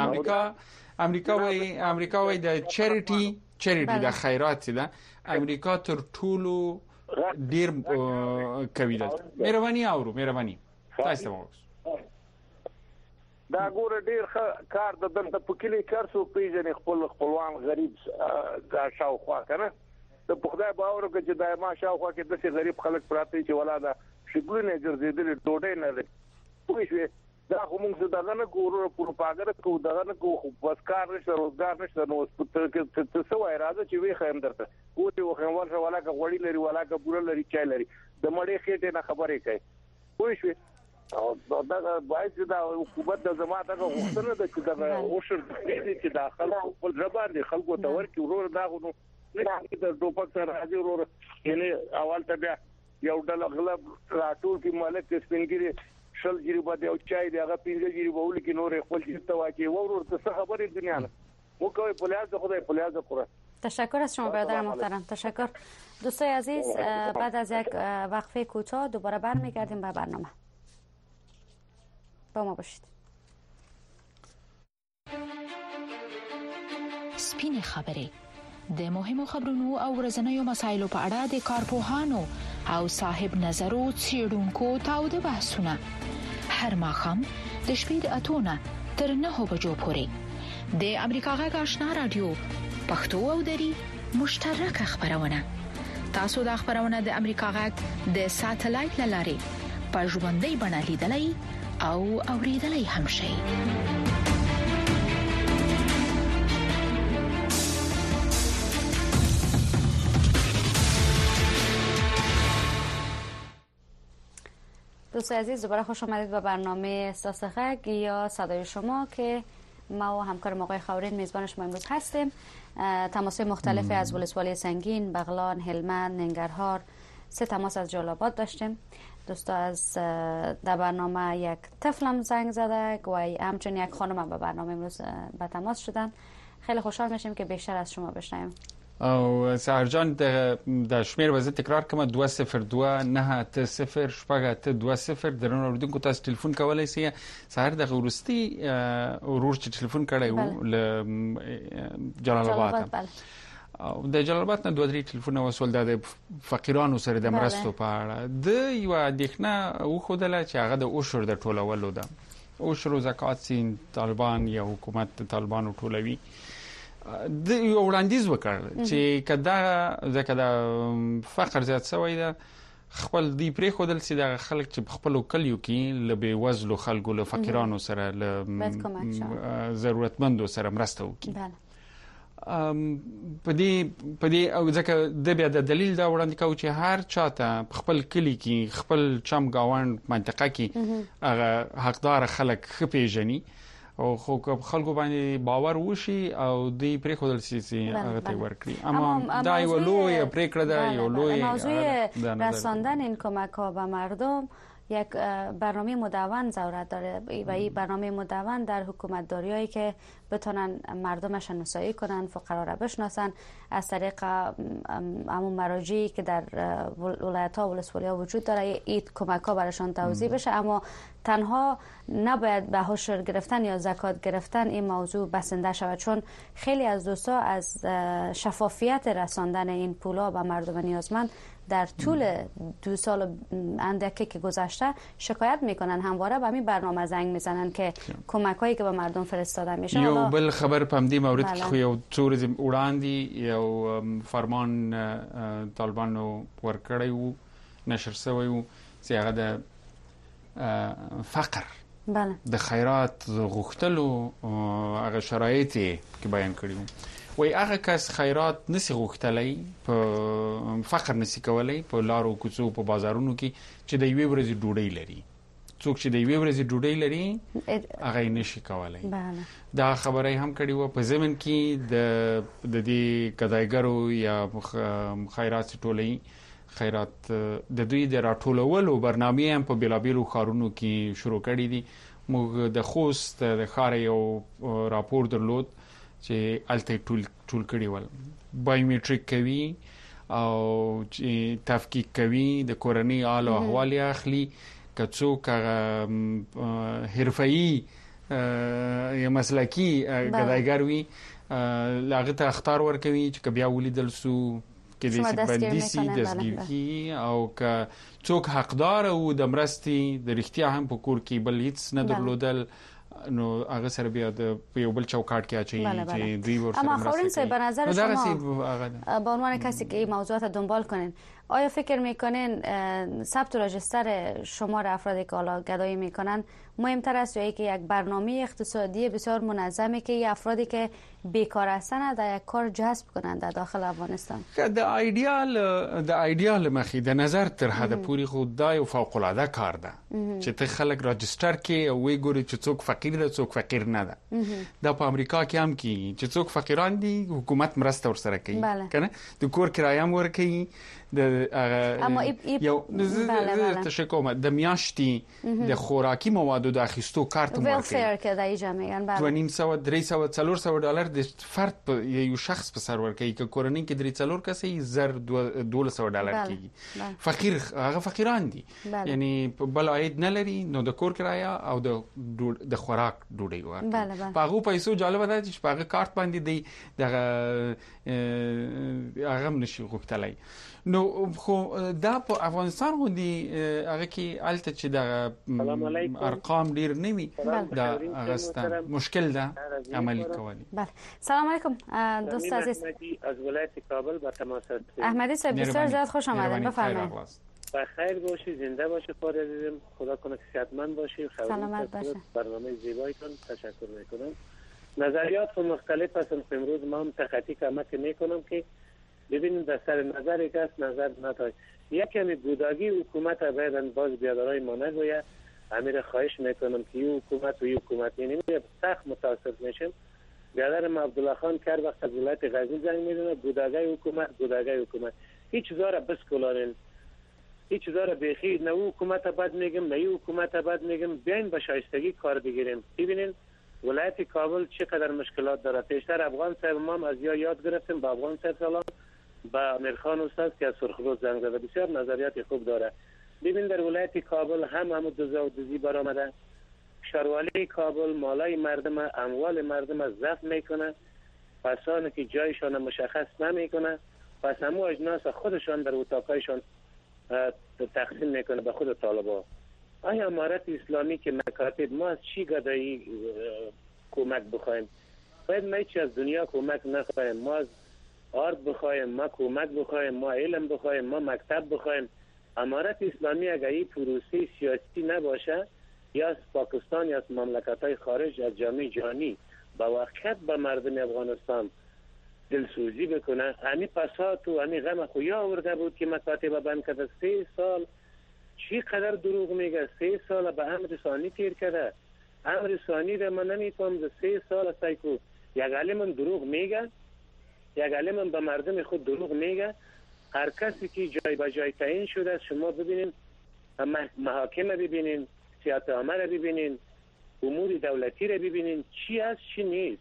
امریکا وای د چریټي د خیرات ده امریکا تر ټولو ډیر کوي ده مهرباني تاسو مو دا ګوره ډیر کار د دلته په کلی کار سو پیژنې خپلوان غریب دا شاوخوا کنه د خدای باور وکړي چې دا ما شاوخوا کې د غریب خلک پراته چې ولاده شګلونه ګرځېدل ټوټه نه لري خو شي دا کوم څه دغه نه ګورو پروپاګاندا کو دغه نه کو بس کار نشته روزګار نشته نو څه وای راځي چې وی خیم درته کوټي وخم ورشه ولاکه غوړی لري ولاکه بوره لري چای لري د مړې خېټه نه خبرې کوي خو شي او دا باید دا حکومت د زماده غوښتنه ده چې دا اوشر دې چې داخل خپل ربان دي خلکو ته ورکی ورور دا غو نه د ټوپک سره راځي ورور یعنی اول ته بیا یو ډول غلب راټول کې مالک سپینګری شل جری باندې او چای دی هغه 15 جری بول کې نور خپل چې واکي ورور ته خبرې دنیا نه مو کوي پلیاز خدای پلیاز خوره. تشکر از شما برادر محترم. تشکر دوستای عزیز. بعد از یک وقفه کوتاه دوباره برمیگردیم به برنامه. با ما باشید. سپین خبرې د مهمو خبرونو او ورځنیو مسایلو په اړه د کارپوهانو او صاحب نظرو څېړونکو تاوده بحثونه هر ماښام د شپې د 8 تر 9 بجو پورې د امریکا غږ آشنا رادیو پښتو او دری مشترک خبرونه تاسو د خبرونه د امریکا غږ د ساتلایت لارې په ژوندۍ بڼه لیدلای او اوریدلای هم شئ. دوستان عزیز دوباره خوش آمدید به برنامه احساس غږ یا صدای شما که ما و همکارم آقای خاورین میزبان شما امروز هستیم. تماس‌های مختلفی از ولسوالی سنگین، بغلان، هلمند، ننگرهار، 3 تماس از جلال‌آباد داشتیم. دوستا از در برنامه یک طفلم زنگ زده و همچنین یک خانم به برنامه امروز به تماس شدن. خیلی خوشحال میشیم که بیشتر از شما بشنویم. او سهر جان د شمیر وزه تکرار کوم 202 980 شپږ 20 درنو اوردونکو تاسو ټلیفون کولای شئ. سهر د غورستي ورور چې ټلیفون کړی و ل جلال آباد او د جلال آباد نه 2-3 ټلیفون وصول د فقیرانو سره د مرستو په اړه د یو اندېښنه وخدله چې هغه د اوشر د ټولولو ده. اوشر زکات سین طالبان یا حکومت طالبانو ټولوي د یو وړاندیز وکړ چې کدا ځکه د فقر زیات شوی ده خپل دی پرې خودل سي د خلک چې خپل کلیو کې لبه وزلو خلکو له فقیرانو سره له ضرورتمندو سره مرسته وکړي. په دې او ځکه د بیا د دلیل دا وړاندې کوي چې هر چاته خپل کلی کې خپل چم گاوند منطقه کې هغه حقدار خلک خپېژني او خو خلکو باندې باور وشي او دی پرې خودل سي هغه ته ورکړي. اما دا یو لوی پریکړه ده، یو لوی موضوع رساندن این کمک ها به مردم یک برنامه مدون ضرورت داره و این برنامه مدون در حکومت داریایی که بتونن مردم شناسایی کنن، فقرا را بشناسن از طریق همون مراجعی که در ولایت ها و ولسوالی‌ها وجود داره. این کمک ها براشان توزیع بشه، اما تنها نباید به عشر گرفتن یا زکات گرفتن این موضوع بسنده شود، چون خیلی از دوستا از شفافیت رساندن این پولا به مردم نیازمند در طول 2 سال اندکی که گذشته شکایت میکنن، همواره به این برنامه زنگ میزنن که کمک هایی که به مردم فرستاده میشه. یو بل خبر په دې مورد کې خو یو څو ورځې وړاندې یو فرمان طالبانو ورکړی و، نشر شوی و، چې هغه د فقر د خیرات غوښتلو هغه شرایط کې بیان کړی و. وای هغه کس خیرات نسی غوښتلی، په فقر نسی کولی، په لارو کوڅو په بازارونو کې چې د یوې ورځې ډوډۍ لري. څوک چې د یوې ورځې ډوډۍ لري هغه یې نشي کولی. دا خبره هم کړې وه په ضمن کې د دې ګدایګرو یا خیرات ټولۍ خیرات د دوی د راټولولو برنامې هم په بېلابېلو ښارونو کې شروع کړي دي. موږ د خوست د ښار یو راپور درلود چې الته ټول کړي ول، بایومټریک کوي او چې تفکیک کوي، د کورنۍ حال او احوال اخلي، که څوک حرفه‌ای یا مسلکی ګدایګر وي هغه ته اختیار ورکوي چې بیا ولیدل سو کې د بندیسي دستګیری، او که څوک حقدار او د مرستي د رښتیا هم په کور کې بل هیڅ نه درلودل نو هغه سره بیا د یو بل چوکاټ کې اچي چې دوی ورسره اما خورین صاحب به نظر شما به عنوان کسی که این موضوعات دنبال کنین، آیا فکر میکنین ثبت و رجستر شمار افرادی که حالا گدایی میکنن مهمتر است یا یک برنامه اقتصادی بسیار منظمی که این افرادی که بیکار هستن در یک کار جذب کنند در داخل افغانستان؟ د ایدیال مخی د نظر تر حد پوری خود دا یو فوق العاده کار ده چې ته خلک راجستر کې او وی ګوري چې څوک فقیر ده څوک فقیر نه ده. دا په امریکا کې هم کې چې څوک فقیران دي حکومت مرسته ورسره کوي کنه، د کور کرایه هم ورکوي، اما یو تشکومه د میاشتي د خوراکي موادو د اخیستو کارت مو ورکوي که دای جامعه بله 200 300 $400 د فرد په یو شخص په سر ورکوي، که کورنۍ کې 3 کسې زر $1200 کیږي. فقیر هغه فقیران دي، یعنی بل عاید نه لري، نو د کور کرایه او د خوراک ډوډۍ ورکوي. په هغه پیسو جالب ده چې په هغه کارت باندې دی دغه هغه نشي غوښتلای. نو خو دا په افغانستان غوندي هغه کې الته چې د ارقام ډیر نوي دا هغه مشکل ده عملی کولی. بله سلام علیکم دوست عزیز از ولایت کابل با تماس هستید. احمدی صاحب بسیار زیاد خوش آمدید، بفرمایید. بخیر باشید، زنده باشید خدا عزیزم، خدا کنه که صحتمند باشید، سلامت باشید. برنامه زیبایتون تشکر میکنم. نظریات مختلف هستن، امروز ما هم تخطی کمک میکنم که ببینیم در سر نظر یک است نظر نداره. یک کمی گوداگی حکومت باید باز بیادرهای ما نگوید. امیر خواهش میکنم که این حکومت و این حکومت یعنی سخت متاسف میشم. بیادرم عبدالله خان کر وقت از ولایت غزنی زنگ میدونه گوداگی حکومت هیچ چیزا را بسکولانین، هیچ چیزا را بخیر، نه حکومت بد میگم نه این حکومت بد میگم، بیاین به شایستگی کار بگیریم. ببینین ولایت کابل چقدر مشکلات داره. پیشتر افغان صاحب ما از یاد گرفتیم، با افغان صاحب سلام، با امیرخان استاد که از سرخروز زنگ زده، بسیار نظریات خوب داره. ببین در ولایت کابل هم دزدی برآمده، شاروالی کابل مالای مردم، اموال مردم ضبط میکنه، کسانی که جایشان مشخص نمیکنه، پس همو اجناس خودشان در اتاقایشان تقسیم میکنه به خود طالبا. آیا امارت اسلامی که مکاتب ما از چی گدایی کمک بخوایم؟ باید ما هیچی از دنیا کمک نخواهیم، ما از آرد بخواهیم، ما کمک بخواهیم، ما علم بخواهیم، ما مکتب بخواهیم. امارت اسلامی اگر این پروسه سیاسی نباشه، یا از پاکستان یا از مملکت‌های خارج از جامعه جهانی با وقت به مردم افغانستان دلسوزی بکنه، همی پسات و همی غم خویا آورده بود که مکاتب بند کرده. 3 سال چی قدر دروغ میگه؟ 3 سال به امر ثانی تیر کرده. امر ثانی را من نمیفهم. 3 سال سایکو یک علم دروغ میگه، یک علم به مردم خود دروغ میگه. هر کسی که جای به جای تعیین شده، شما ببینید محاکم ببینین، سیاست عامه رو ببینین، امور دولتی رو ببینین، چی هست چی نیست.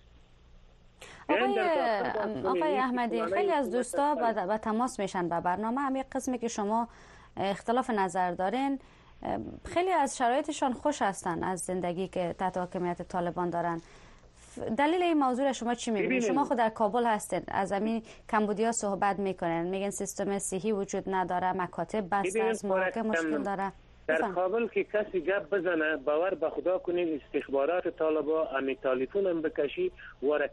آقای احمدی، خیلی از دوستا با تماس میشن با برنامه. هم یک قسمی که شما اختلاف نظر دارین، خیلی از شرایطشان خوش هستن از زندگی که تحت حاکمیت طالبان دارن. دلیل این موضوع شما چی میبینید؟ شما خود در کابل هستین، از همین کمبودیا صحبت میکنین، میگن سیستم صحی وجود نداره، مکاتب بسته است، محاکم مشکل داره. در کابل که کسی گپ بزنه باور به خدا کنین استخبارات طالبا امی تلفن هم بکشی واره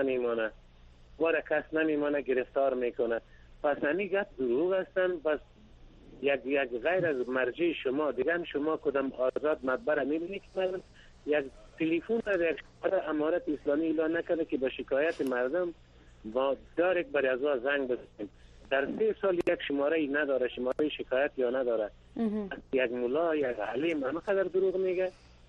کس نمیمانه گرفتار میکنه. پس امی گپ دروغ هستن. بس یک غیر از مرجع شما دیگه شما کدام آزاد مدبر میبینی که یک تلفن در یک شماره امارت اسلامی اعلان نکرده که به شکایت مردم با دارک برای ازوا زنگ بزنیم. در 3 سال یک شماره ای نداره، شماره شکایت یا نداره. یک مولا یک علیم همه قدر دروغ میگه.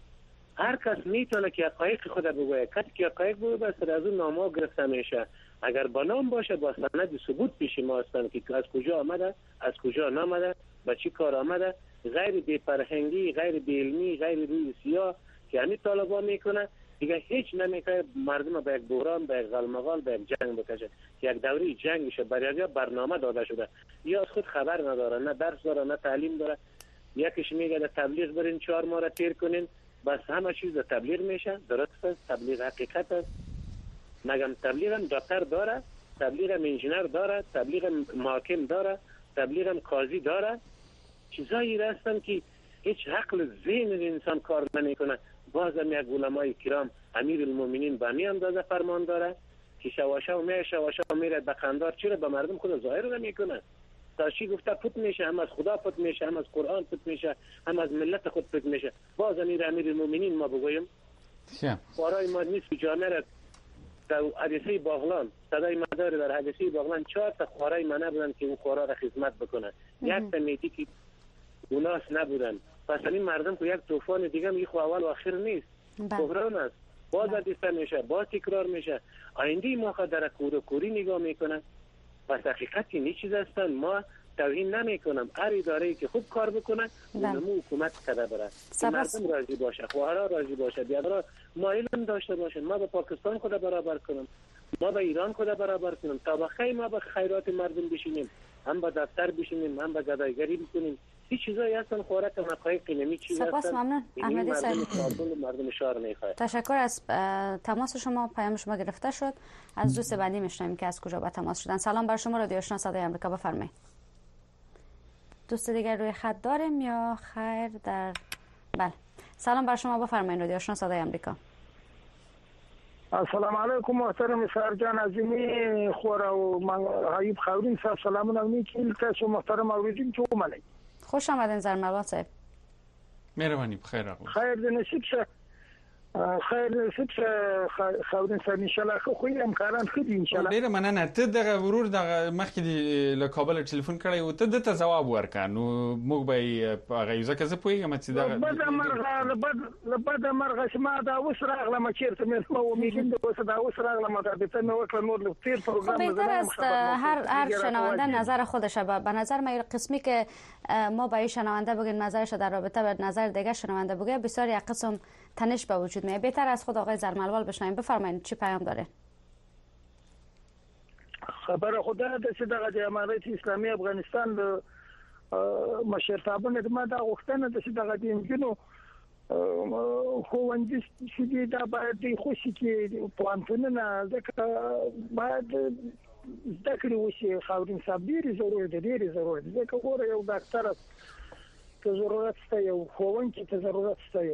هر کس میتونه که حقایق خود بگوید. کسی که حقایق بگوید بس از اون نامه گرفته میشه. اگر با نام باشه با سند ثبوت پیش ما هستن که از کجا آمده، از کجا نامده، با چی کار آمده، غیر بی فرهنگی، غیر بی علمی، غیر روی سیاه که همین طالبان میکنه دیگه هیچ نمیکنه مردم به یک بحران، به یک غلمغال، به یک جنگ بکشه. یک دوره جنگشه برای برنامه داده شده. یا از خود خبر نداره، نه درس داره، نه تعلیم داره. یکیش میگه در تبلیغ برین 4 ماه را تیر کنین، بس همه چیز در تبلیغ میشه. درست است، تبلیغ حقیقت است. مگم تبلیغ هم دکتر داره، تبلیغ هم انجینر داره، تبلیغ هم محاکم داره، تبلیغ هم قاضی داره. چیزایی هستن که هیچ عقل ذهن انسان کار نمیکنه. باز هم یک علمای کرام امیر المؤمنین به همین اندازه فرمان داره که شواشا میره به قندار چرا به مردم خود ظاهر نمیکنه. تا چی گفته پوت میشه، هم از خدا پوت میشه، هم از قرآن پوت میشه، هم از ملت خود پوت میشه. باز امیر المؤمنین ما بگویم بارای ما نیست جامعه را در حدیثه باغلان صدای مدار در حدیثه باغلان 4 تا خوارای منه بودن که اون خوارا را خدمت بکنن. یک تا نیتی که اوناس نبودن. پس این مردم که یک طوفان دیگه میگه خو اول و آخر نیست، بحران است. باز دیسته میشه، باز تکرار میشه. آینده ما خود در کوری نگاه میکنن. پس حقیقتی نیست چیز هستن. ما توهین نمیکنم. هر اداره‌ای که خوب کار بکنه اونمو حکومت کده بره، مردم راضی باشه، خواهرها راضی باشه، بیادرها مایل داشته باشن. ما به پاکستان خود برابر کنم، ما به ایران خود برابر کنم، تا بخیر ما به خیرات مردم بشینیم، هم به دفتر بشینیم، هم به گدایگری بکنیم. هیچ چیزایی هستن خوراک حقایقی نمی چیز هستن. سپاس ممنون احمدی صاحب. مردم شهر میخواد. تشکر از تماس شما. پیام شما گرفته شد. از دوست بعدی میشنویم که از کجا با تماس شدن. سلام بر شما. رادیو آشنا صدای آمریکا، بفرمایید. دوست دیگر روی خط داریم یا خیر؟ در بله. سلام بر شما، بفرمایید. رادیو آشنا صدای آمریکا. السلام علیکم محترم سرجان عظیمی خورا و حبیب خاورین صاحب سلامونه میکنم تاسو محترم اوریدونکو چې ومنئ. خوش آمدین زرملوا صاحب. مهرباني بخیر راغلی. خیر دې نصیب شه. خیر نصیب شه خاورین صاحب ان شاء الله خو یې امکانات خدي ان شاء الله. ډیره مننه. ته دغه ورور دغه مخکې له کابل ټلیفون کړی او ته دته جواب ورکړ نو موږ به هغه ځکه زه پوهیږم چې دغه لبد مرغه شما دا اوس راغله چیرته مې سمو میګم د اوس دا اوس راغله دا به نو وکړ نور تیر پروګرام بهتر است هر شنونده نظر خودشه. به نظر من قسمی که ما با این شنونده بگیم نظرش در رابطه به نظر دیگه شنونده بگه بسیار یک قسم تنش به وجود میاد. بهتر از خود آقای زرملوال بشنویم. بفرمایید چی پیام داره؟ خبر خدا د چې د امارت اسلامي افغانستان د مشرتابونه د ما د غوښتنه د چې د دینګونو خوندې چې دا باید د خوشي کې پوانتونه ځکه باید ذکر وشي. خاورین صاحب ډیره ضرورت ځکه ګوره یو ډاکټر ته ضرورت شته، یو ښوونکي ته ضرورت شته،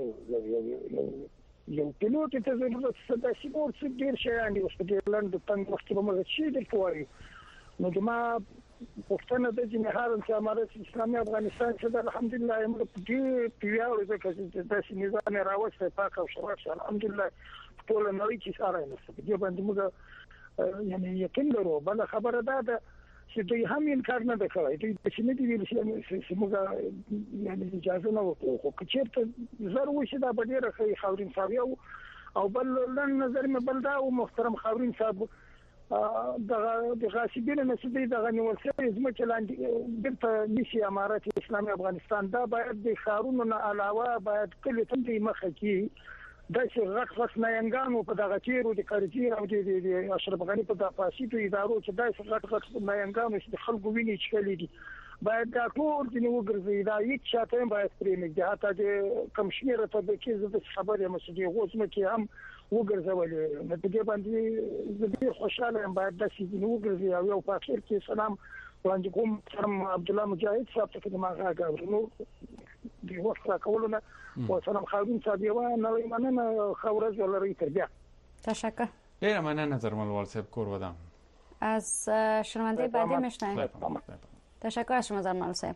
یو پیلوټ ته ضرورت شته. دا سیمور څه ډیر شیان دي اوس په دې لنډ تنګ وخت کې به موږ شي دلته وایو. نو زما پوښتنه ده چې مهارن چې امارت اسلامي افغانستان چې الحمدلله موږ په دې پیاوړو ځکه چې داسې نظام یې راوستی پاک او شفاف الحمدلله په ټوله نړۍ کې ساری نشته. په دې باندې موږ یعنی یقین لرو. بله خبره دا ده چې دوی هم انکار نه ده کړی. دوی چې نه دي ویلي چې موږ یعنی اجازه نه ورکوو. خو که چېرته زر وشي دا به ډېره ښه خاورین صاحب. او بل لنډ نظر مې بل دا و محترم خاورین صاحب د غاصبینو نسبي د غنیول شوی ځمکې لاندې بیرته نیسي امارت اسلامي افغانستان. دا باید د ښارونو نه علاوه باید کلي ته د مخه کړي. داسې غټ نیانګانو په دغه تیرو د کرجي او د اشرف غني په دفاسیتو ادارو چې داسې غټ نیانګانو چې خلکو ویني چکلي دي باید دا ټول د وګرځي. دا هیڅ چاته باید پرې نه دی. حتی د کمشمیر ته د کیسه د خبرې مسجد غوښمه کې هم وګرځولې. نو په دې باندې زه ډېر خوشاله یم. باید داسې د وګرځي او یو په اخر کې سلام وړاندې کوم سلام عبد الله مجاهد صاحب ته د ما غاګه نو د وخت راکولونه و سلام خالدین صاحب یو نه مننه خورز ولري تربیه. تشکر. ډیر مننه زرملوال صاحب کور ودان. از شنونده بعدی میشنویم. تشکر از شما زرملوال صاحب.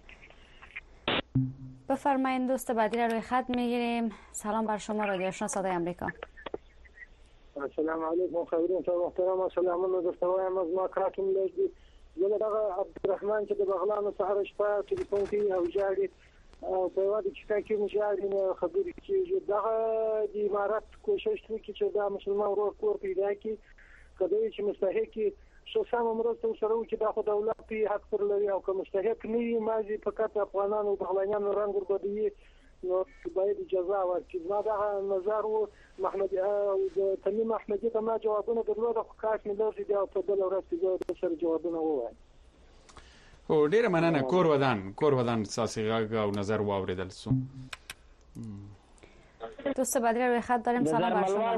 بفرمایید دوست بعدی را روی خط میگیریم. سلام بر شما رادیو آشنا صدای آمریکا. السلام علیکم خیرین صاحب محترم. سلامونه درته وایم از ما کراتم لګي. زه دغه عبدالرحمن چې د بغلان سهار شپه ټلیفون کوي او ژاړي او په واده چې کې مشاهدین خبرې کیږي. دغه د امارات کوشش کوي چې دا مسلمان ورور کور پیدا کړي. کله چې مستحق شو سم مرسته سره وکړي دا خو دولت په حق پر لري او که مستحق نه وي مازی فقط افغانانو او بغلانیانو رنګ ورګدي نو باید جزا ورکړي. ما دا نظر و محمد او د تمیم احمدی ته ما جوابونه درلوده خو کاش مې لږ دی او په بل ورځ کې سره جوابونه ووایم. او ډیره مننه. کور ودان ساسي غاګ او نظر واوریدل سو. دوست بعدی روی خط داریم. سلام بر شما.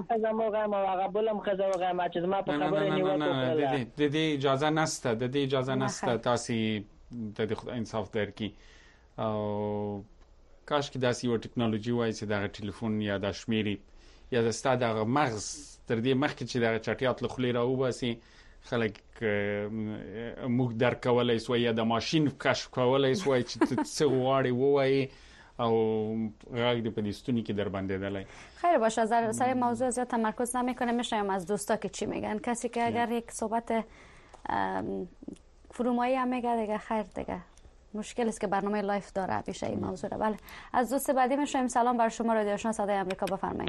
د دې اجازه نسته تاسو د خدای انصاف درکې او کاش کې داسې یو ټکنالوژي وای چې دغه ټلیفون یا د شمیرې یا د ستاد دغه مغز تر دې مخکې چې دغه چټیات له خولې راوباسي خلک موږ درک کولای سو یا د ماشين کشف کولای سو چې څه غواړي وای او غاګ د پدیستونی کې در باندې دلای. خیر باشه از سر موضوع زیاد تمرکز نمیکنه. میشنویم از دوستا که چی میگن. کسی که اگر یک صحبت فرومایی هم میگه دیگه خیر دیگه مشکل است که برنامه لایف داره بیشه این موضوع رو. بله از دوست بعدی میشنویم. سلام بر شما رادیو آشنا صدای آمریکا. بفرمایید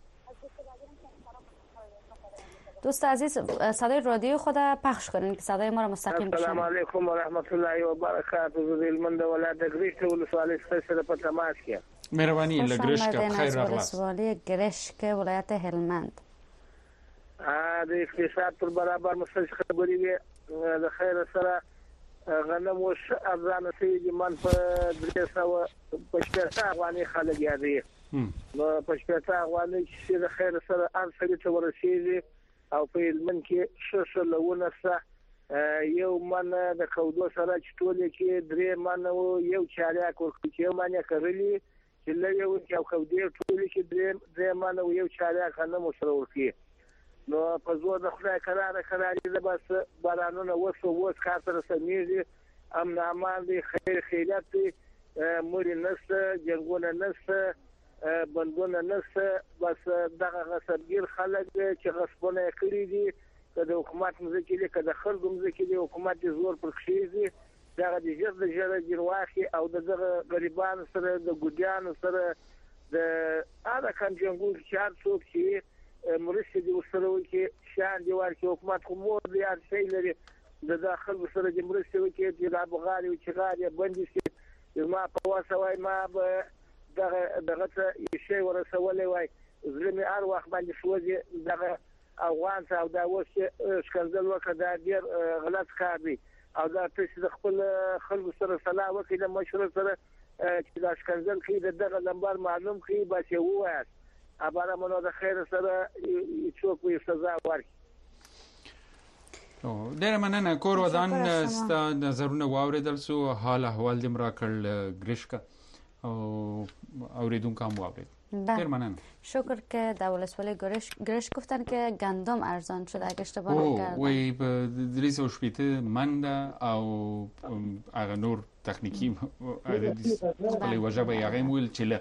دوست عزیز صدای رادیو خود پخش کنین که صدای ما رو مستقیم بشنوید. السلام علیکم و رحمت الله و برکاته. زلمند ولایت گریشک ولسوالی سره په تماس کې. مهرباني لګریشک خیر راغلاست. ولسوالی گریشک ولایت هلمند. د اقتصاد پر برابر مسل خبرې وي د خیر سره غنم وش ارزان سي من په 350 افغاني خلک یادي. نو 50 افغاني چې د خیر سره ان سړي ته ورسېږي او په هلمند کې شش لونه سره یو من د کودو سره چې ټول کې درې من یو چالیک ورکړي یو من کړلی چې له یو یو کودې ټول کې درې من یو چالیک نه مشر ورکړي. نو په زور د خدای قرار دې بس بارانونه وس کار سره سمېږي امن امان دي خیریت دي موري نسته جنگونه نسته بندونه نسته بس دغه غصبګر خلک چې غصبونه کړی دي د حکومت مزکیلی که د خلکو مزکیلی حکومت د زور پر خېږي دغه د ژر جرواخي او دغه غریبانو سره د ګډیانو سره د هغه کم جنگو چې هر څوک چې مرستې دي ورسره وکړي شان دي ورکړي حکومت خو مور دی هر شی لري د خلکو سره د مرستې وکړي چې د ابغاري او چغاري بندي شي. ما په واسه وای ما به دغه شی ورسولې وای زړه مې هر وخت باندې سوځي دغه افغان ته او دا اوس ښکنځل وکړه دا ډېر غلط کار دی او دا تاسو د خپل خلکو سره صلاح وکړئ د مشر سره چې دا ښکنځل کوي دغه نمبر معلوم کړي بس یو وایي اباره منو د خیر سره څوک وي سزا ورکړي. او ډېر مننه. کور ودان ستا نظرونه واوریدل سو. حال احوال دې مرا کړل گریشکا او اوریدونکو هم واورید. ډېر مننه. شکر که در ولسوالی گریشک گفتن که گندم ارزان شده اگه اشتباه نکردم. وی په 380 منده او هغه نور تخنیکی خپل وجبه یې مول چې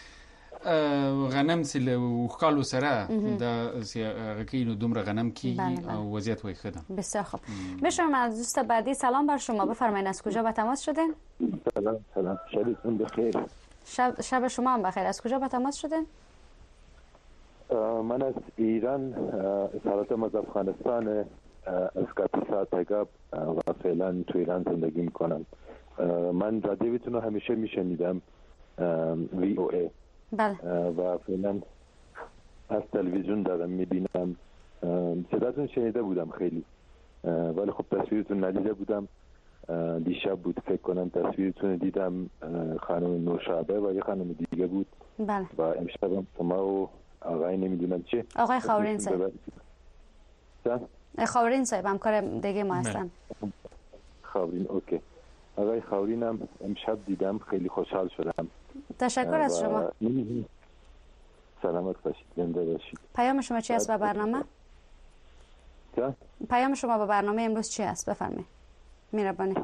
غنم سله وخالو سره د غکینو دومره غنم کی او وضعیت وای خدم. بسیار خوب. میشم از دوست بعدی. سلام بر شما. بفرمایید از کجا به تماس شدین؟ سلام شبتون بخیر. شب شما هم بخیر. از کجا به تماس شدین؟ من از ایران اصالتا از افغانستان از کاپیسا تگاب و فعلا تو ایران زندگی میکنم. من رادیوتون رو همیشه میشنیدم، VOA. بله. و فعلا از تلویزیون دارم میبینم. صداتون شنیده بودم خیلی، ولی خب تصویرتون ندیده بودم. دیشب بود فکر کنم تصویرتون دیدم، خانم نورشابه و یه خانم دیگه بود. بله. و امشب هم شما و آقای نمیدونم چه، آقای خاورین صاحب. خاورین صاحب همکار دیگه ما هستن. خاورین، اوکی. آقای خاورین هم امشب دیدم، خیلی خوشحال شدم. تشکر از شما. سلامت باشید، زنده باشید. پیام شما چی است به برنامه؟ چه؟ پیام شما به برنامه امروز چی است؟ بفرمایید. مهربانی.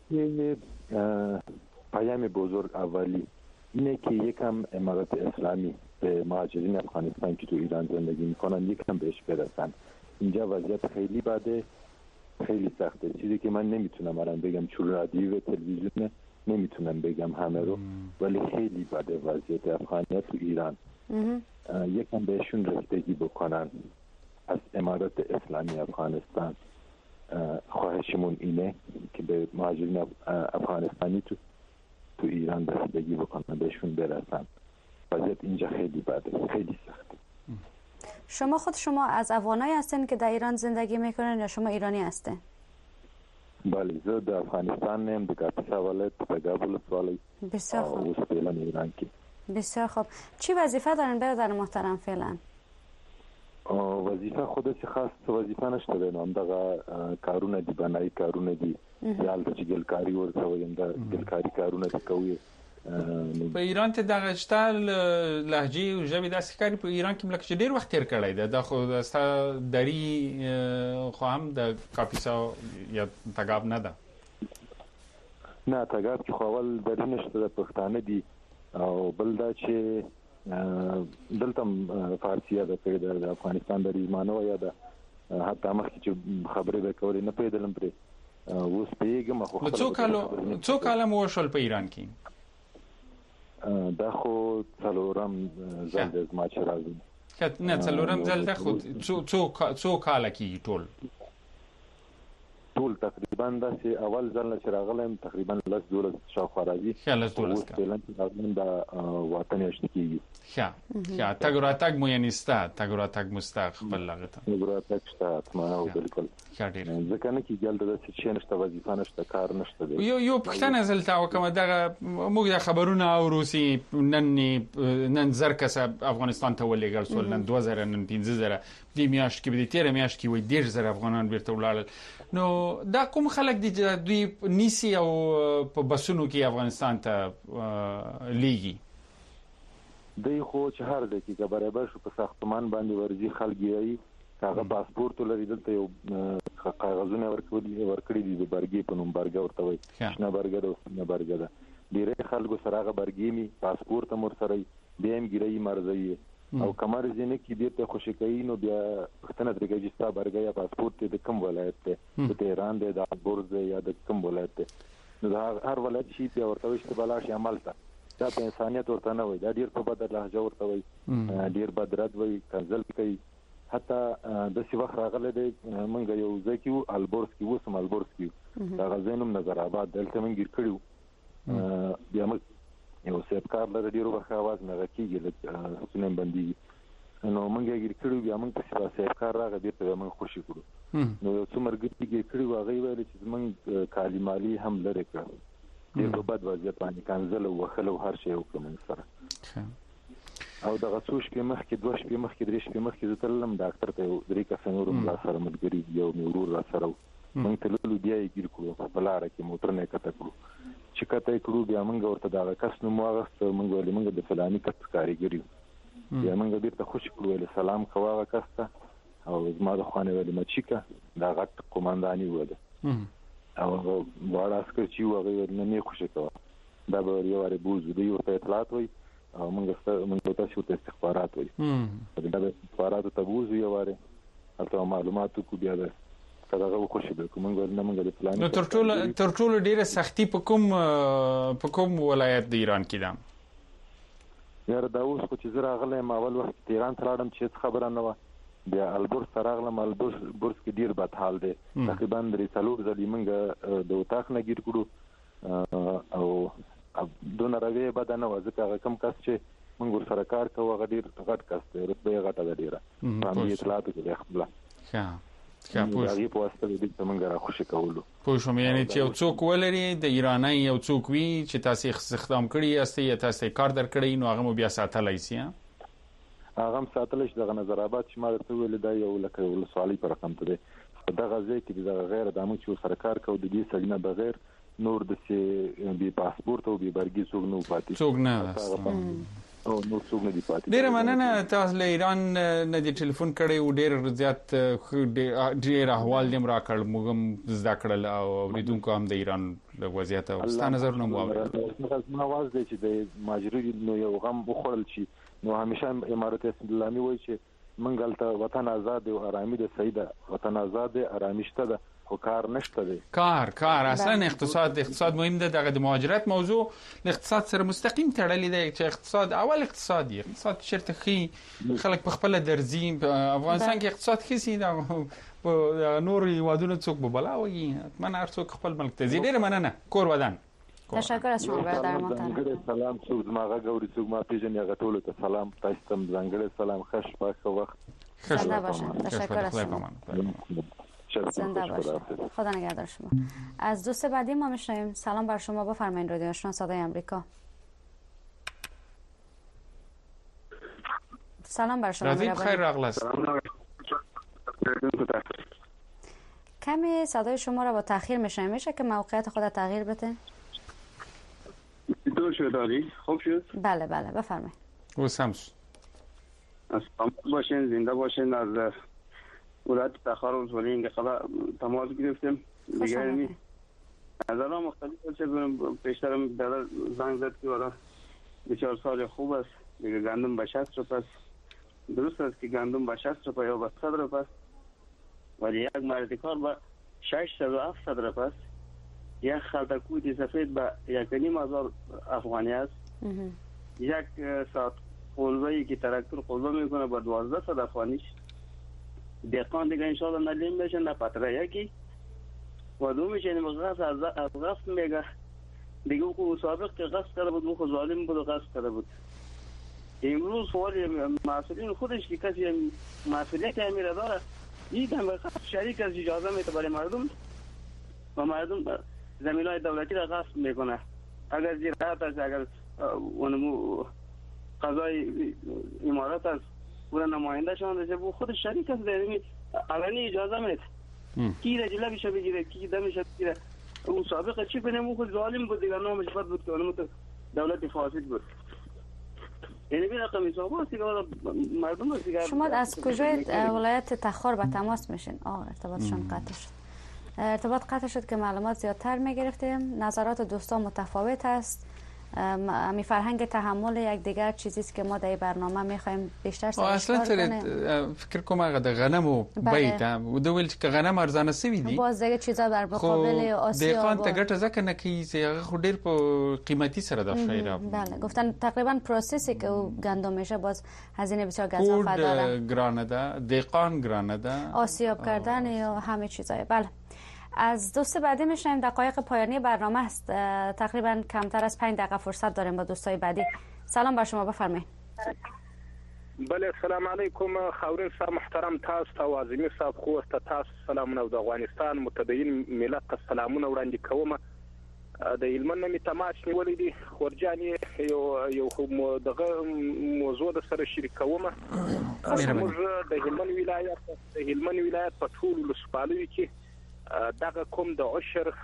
پیام بزرگ اولی اینه که یکم امارات اسلامی به مهاجرین افغانستان که تو ایران زندگی میکنن یکم بهش برسن. اینجا وضعیت خیلی بده، خیلی سخته. چیزی که من نمیتونم الان بگم چون رادیو و تلویزیون نمیتونم بگم همه رو، ولی خیلی بده وضعیت افغانیت تو ایران. یکم بهشون رسیدگی بکنن از امارات اسلامی افغانستان. خواهشمون اینه که به مهاجرین افغانستانی تو ایران رسیدگی بکنن، بهشون برسن. وضعیت اینجا خیلی بده، خیلی سخته. شما از افغانایی هستین که در ایران زندگی میکنن یا شما ایرانی هستین؟ بله، زه د افغانستان نیم، د کاپیسا ولایت د کابل ولایت. بسیار خوب. اوس فعلا ایران کې. بسیار خوب. چی وظیفه دارین برادر محترم فعلا؟ وظیفه خودش خاص وظیفه نشته ده، نو دغه کارونه دي، بنای کارونه دي، یالته چې ګلکاري ورته وایم، دا ګلکاري کارونه دي کوي. په ایران ته دغه شته لهجه او ژبې داسې کاری په ایران کې ملک چې ډیر وخت تیر کړی دی. دا خو ستا دری خو هم د کاپیسا یا تګاب نه ده؟ نه، تګاب کې خو اول دری نشته، د پښتانه دي، او بل دا چې دلته فارسیه ده کړې ده، د افغانستان د ریزمانو یا ده، حتی مخکې چې خبرې به کولې نه پوهېدلم پرې، اوس پوهېږم. څو کاله مو وشول په ایران کې؟ دا خو څلورم ځل دی زما چې راځم. نه، څلورم ځل ده، خو څو کاله کېږي ټول تقریبا داسې اول ځل نه چې راغلم تقریبا 10-12 شاوخوا راځي. اوس فعلا چې راغلم د وطن اشتي کېږي. ښه تګ راتګ مو یعنې سته، تګ راتګ مو سته خپل هغه ته؟ تګ راتګ شته حتما، او بالکل. ښه ډېر. ځکه نه کېږي هلته داسې شی نشته، وظیفه نشته، کار نشته دی. یو پوښتنه زه دلته وکړم، دغه موږ د خبرونه اورو چې نن زر کسه افغانستان ته ولېږل شول، نن 2000، نن 5000، دې میاشت کې به دې تېره میاشت کې وایي 10000 افغانان بیرته ولاړل. نو دا کوم خلک دي چې دوی نیسي او په بسونو کې افغانستان ته لیږي؟ دوی خو چې هر دقیقه برابر شو په ساختمان باندې ورځي، خلک یې هغه پاسپورت لري، دلته یو کاغذونه ورکړي دي د برګې په نوم، برګه ورته وایي، شنه برګه ده، سپینه برګه ده. ډېری خلکو سره هغه برګې مي، پاسپورت هم ورسره وي، بیا هم ګیرې مرزي او کمر ځینې کې بیرته خوشی کوي. نو بیا پښتنه درګه چې ستا برګه یا پاسپورت د کوم ولایت دی، د تهران دی، د البرز دی، یا د کوم ولایت دی، نو هر ولایت شي بیا ورته وي چې بلاش عمل ته دا په انسانیت ورته نه وي، دا ډیر په بد لهجه ورته وي، ډیر بد رد وي، کنځل کوي. حتی د سی وخت راغله دی مونږ یو ځکیو البرز کې وسم، البرز کې دا غزینم نظر آباد دلته مونږ ګیر کړیو. بیا موږ یو سیبکار لري، ډیرو وخت आवाज نه راکېږي، لکه سنن بندي، نو مونږ یې کړو. بیا موږ په سیبکار راغی، بیرته موږ خوشی کړو. نو یو څو مرګ کې کړو، هغه ویل چې موږ کالی مالی هم لري کړو، ډیر په بد وضعیت باندې کنځل او وخلو هر شی وکړم سره. او دغه څو شپې مخکې، 2 شپې مخکې، 3 شپې مخکې زه تللم ډاکټر ته، 3 کسان نور ملا سره ملګري، یو ورور را سره موږ تللو. بیا یې ګیر کړو په لاره کې، موټر نه کته کړو. چې کته کړو بیا موږ ورته دا کس نو واغست، موږ ولې موږ د فلاني کس کاریګری، بیا موږ بیرته خوشی کړو، سلام کوه کس ته، او زما د خوانه ویل مچیکا دا غټ قومنداني وله، او واړه عسكر چې وغه نه خوشی کوه، دا به یو واره بوزو دی ورته اطلاعات وای، او موږ ته شو ته استخبارات وای، دا د استخباراتو ته بوزو یو واره البته معلوماتو کو بیا ده کله خوشی به کوم نه موږ د پلان. نو تر ټولو ډیره سختی په کوم ولایت د ایران کې ده؟ یاره دا اوس خو چې زه راغلم اول وخت ایران ته لاړم چې خبره نه و، بیا البرز راغلم البرز کې ډیر بد حال دی تقریبا 3-4 ځلې موږ د وطاق نه ګیر کړو او دون روي بد نه و ځکه کم کس چې موږ ورسره کار کوو هغه ډیر غټ کس دی رتبه غټه ده ډیره باندې اطلاعات کوي خپل هغه په واسطه د څنګه را خوشی کولو پوه شوم یعنی چې یو څوک ولري د ایرانی یو څوک وي چې تاسو استخدام کړی یاست یا تاسو کار در کړی نو هغه مو بیا ساتلای شي هغه ساتل شي دغه نظرابات چې ما درته ویل دا یو لکه ولسوالۍ پر رقم ته دی دغه ځای کې د غیر د امو چې سره کار کوي د دې سړي نه بغیر نور د سي بي پاسپورت او بي برګي څوک نه پاتې څوک نه او نو څوک نه دی پاتې ډیر مننه تاسو له ایران نه د ټلیفون کړي او ډیر زیات ډیر احوال دیم راکړل موږ زده کړل او اوریدونکو هم د ایران د وضعیت او ستاسو نظر نو واوري ما واز دی چې د ماجري نو یو غم بخورل شي نو همیشه امارت اسلامي وایي چې منګل وطن آزاد او آرامي د سیده وطن آزاد آرامي شته ده خو کار نشته دی کار اصلا اقتصاد مهم ده دغه د مهاجرت موضوع اقتصاد سره مستقیم تړلی دی چې اقتصاد اول اقتصاد شرط خي خلک په خپل درځي افغانستان کې اقتصاد خسي دا نور یوادونه څوک به بلاوي من هر څوک خپل ملک ته زیډره مننه کور ودان تشکر از شما برادر محترم سلام څوک زما غوړي څوک ما پیژنې هغه ټول ته سلام تاسو ته ځانګړی سلام خوش پاک وخت زنده باشید تشکر از شما زنده باشید خدا نگهدار شما از دوست بعدی ما میشنویم سلام بر شما بفرمایید رادیو آشنا صدای آمریکا سلام بر شما خیر راغلاست کمی صدای شما را با تاخیر میشنویم میشه که موقعیت خود تغییر بده تو شو داری خوب شد بله بفرمایید وسامس السلام باشین زنده باشین از ولایت تخار ولسوالی این خبر تماس گرفتم دیگه نظرها مختلف باشه پیشترم دادا زنگ زد که والا 4 سال خوب است دیگه گندم به 60 روپیه است درست است که گندم به 60 روپیه یا به 100 روپیه است ولی یک مرد کار به 600 و 700 روپیه است یک خلطه کوتی سفید به 1,500 افغانی است یک ساعت قلبه‌ای که تراکتور قلبه میکنه به 1200 افغانیش دهقان دیگه انشاءالله نلیم بشه نه پتره یکی و دومیش یعنی از غصب میگه دیگه او سابق که غصب کرده بود او ظالم بود و غصب کرده بود امروز فوال مسئولین خودش که کسی مسئولیت امیره داره دیدم به شریک از اجازه میده برای مردم و مردم زمینای دولتی را غصب میکنه اگر زراعت است اگر اونمو قضای امارات است پورا نماینده شون ده بو خود شریک است در اولنی اجازه میده کی رجلا بشه بگیره کی دمشه بگیره اون سابقه چی کنه اون خود ظالم بود دیگه نامش بد بود که اون دولت فاسد بود یعنی بی رقم حساب دیگه مردم دیگه شما از کجای ولایت تخار به تماس میشین ارتباطشون قطع شد ارتباط قطع شد که معلومات زیادتر میگرفتیم نظرات دوستان متفاوت است می فرهنگ تحمل یک دیگر چیزی است که ما در برنامه می‌خوایم بیشتر سرچ کنیم فکر کنم هغه د غنم او بیت او د ویل چې غنم ارزانه سوي دي باز دیگه چیزا در مقابل آسیا دهقان ته ګټه ځکه نه کیږي هغه خو ډیر په قیمتي سره د شایره بله گفتن تقریبا پروسسی که گندم میشه باز هزینه بسیار گزافه داره گرانه ده دهقان گرانه ده آسیاب کردن یا همه چیزای بله از دوست بعدی میشنیم دقایق پایانی برنامه است تقریبا کمتر از 5 دقیقه فرصت داریم با دوستای بعدی سلام بر شما بفرمایید بله السلام علیکم خاورین صاحب محترم تاسو ته وازمی صاحب خو تاسو سلامونه د افغانستان متدین ملت ته سلامونه وړاندې کوم د علمن می تماس نیولې دي خورجاني یو دغه موضوع د سره شریکوم موږ د هلمند ولایت په ټول ولسوالیو کې دغه کوم د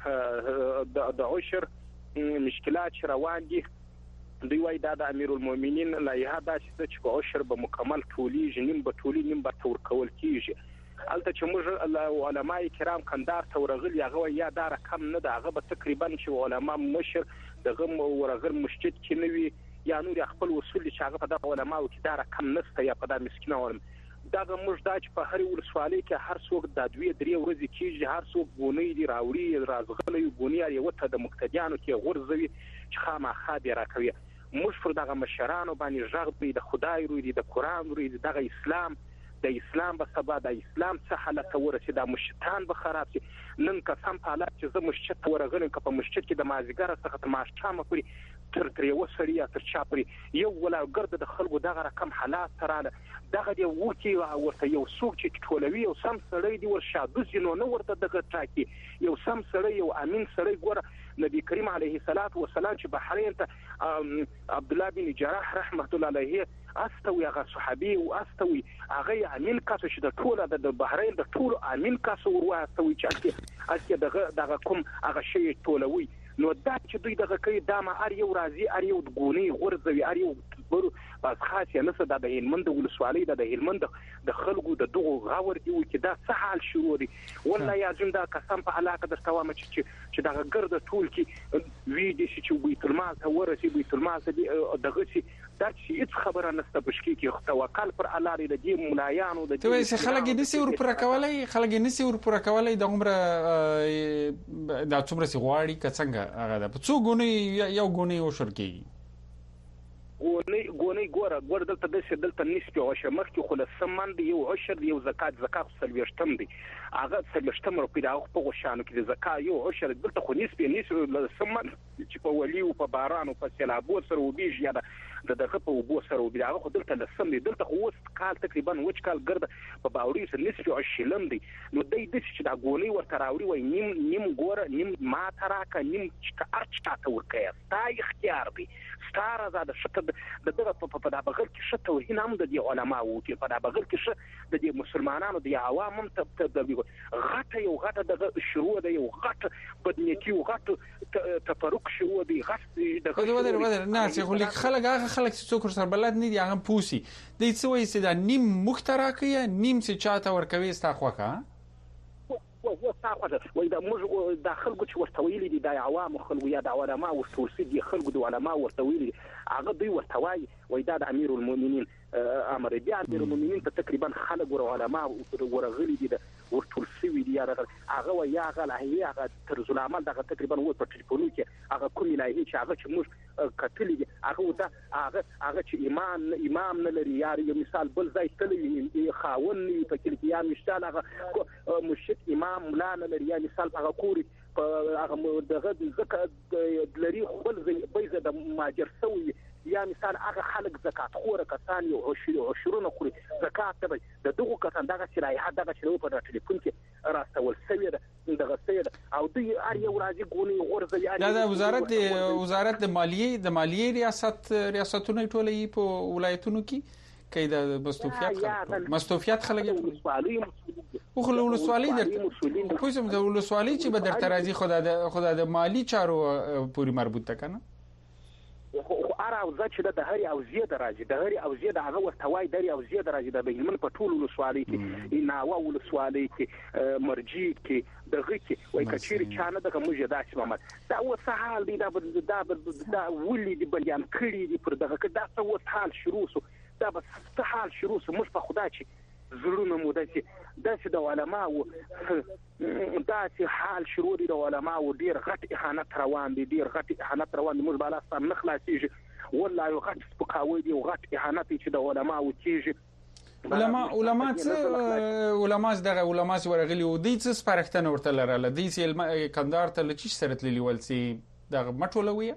عشر مشکلات روان دي دوی وايي دا د امیرالمؤمنین لایحه دا چې په عشر به مکمل ټولیږي نیم به ټولی نیم به تور کول کیږي البته چې موږ علماء کرام کندهار ته ورغلي هغه یا دا رقم نه ده هغه به تقریبا چې علما مشر دغه ورغل مسجد کې نه وي یا نور خپل اصول چې هغه په دغه علماء کې دا رقم نشته یا په دا مسکینه علم دغه موږ دا چې په هر ولسوالۍ کې هر څوک د 2-3 ورځې کېږي هر څوک بونی دی راوړي رازغلي بونیار یو ته د مقتدیانو کې غورځوي چې خامخا دی راکوي موږ پر دغه مشرانو باندې ژغ دی د خدای روی دی د قران روی دی دغه اسلام د اسلام به سبا د اسلام څخه حالت ورسي د مشتان به خراب شي نن قسم په حالت چې زه مسجد ته ورغلم که په مسجد کې د مازیګر څخه تر ماښامه پورې تر یوه سړي یا تر چا پورې یو ولاګرد د خلکو دغه رقم حالات تراله دغه دی وکی ورته یو څوک چې ټولوي یو سم سړی دی ورشا دوزي نو نه ورته دغه ټاکي یو سم سړی یو امین سړی ګوره نبی کریم علیه الصلاۃ والسلام چې بحرین ته عبد الله بن جراح رحمت الله علیه استوي هغه صحابي او استوي هغه امین کاسو چې د ټوله د بحرین د ټولو امین کاسو ورواستوي چې دغه کوم هغه شی ټولوي نو دا چې دوی دغه کوي دا ما ار یو راځي ار یو ګونی غورځوي ار یو برو بس خاصه نسه د هلمند ولسوالۍ د هلمند د خلکو د دغه غاور دی چې دا څه حال شروع دي والله یا زم دا قسم په علاقه د توامه چې دغه ګرد ټول کې وی دي چې بیت المال ته ورسي بیت المال ته دغه شي دا چې هیڅ خبره نشته بشکی کې توکل پر الله لري د مولایانو د ته چې خلک نسی ور پر کولای خلک نسی ور پر کولای د عمره د څومره سی غواړي کڅنګ هغه د څو غونی یو غونی او شرکی ګونی ګور دلته د دلته نسبي او شمخ کې خلصمن دی یو عشر دی یو زکات سلويشتم دی هغه سلويشتم رو پیدا په غشانو کې د زکات یو عشر دلته خو نسبي سمن چې په ولي او په باران او په سیلابو سره وبېږي یا دغه په وبو سره وبېږي هغه دلته لسم دی دلته خو اوس کال تقریبا وچ کال ګرد په باوري سره نسبي او شلم دی نو د دې چې دا ګونی ورته راوړي وای نیم ګور نیم ما تراکه نیم چې ارچا ته ورکه تا اختیار دی ستاره زاده شته د دغه په دغه بغل کې شته وهین هم د علماء او په دغه بغل کې شته د مسلمانانو د عوامو ته د غټه دغه شروع د یو غټ بدنيتي او غټ تفرق شروع دی غټ دغه ودر نه چې خلک چې څوک سره بلد نه دي هغه پوسی د څه وایي چې دا نیم مختراکه نیم چې چاته ورکوي ستا خوکه وای دا موږ د خلکو چې ورته ویلي دي د عوامو خلکو یا د علماء ورته دي خلکو د علماء ورته ویلي هغه دوی ورته وای دا د امیر المؤمنین امر بیا امیر المؤمنین ته تقریبا خلک ور علماء ورغلي دي ورته سوي دي هغه وای هغه تر ظلمات دغه تقریبا و په ټلیفون کې هغه کوم لایي چې هغه چې موږ کتلی دي هغه چې امام نه لري یاري مثال بل ځای تللی خاون په کې یا مشتال هغه مشت امام لا نه لري یا مثال هغه کوري هغه دغه زکات لري خپل بیزه د ماجر سوی یا مثال هغه خلک زکات خوره کسان یو عشرونه خوري زکات ته د دغه کسان دغه شرایح دغه شروع په ټلیفون کې راستول سوی دغه سید او دوی ار یو راځي ګونی غورځي دا وزارت د مالیې ریاستونه ټولې په ولایتونو کې کې د مستوفیات خلک او خو ولسوالۍ د کوم د ولسوالۍ چې به درته راځي خدا د مالی چارو پوری مربوط ده کنه اره او ځکه چې د هري او زیاده راځي د هري او زیاده هغه ورتوای د هري او زیاده راځي د هلمند په ټول ولسوالۍ کې ناوه ولسوالۍ کې مرجی کې دغه کې وای کچيري چانه دغه موږ داسې محمد دا اوس حال دی دا ولې دی بیان کړی دی پر دغه دا څه حال شروع سو دا به حال شروع سو مش په خدا چې زړونه مو داسې د علماء داسې حال شروع دي د علماء ډیر غټ اهانت روان دي موږ بالا سم نه خلاصيږي والله یو غټ سپکاوي دي او غټ اهانت چې د علماء کیږي علماء دغه علماء ورغلي او د څه سپارښتنه ورته لرله د څه کندهار ته لچ سره تللی ولسي دغه مټولوي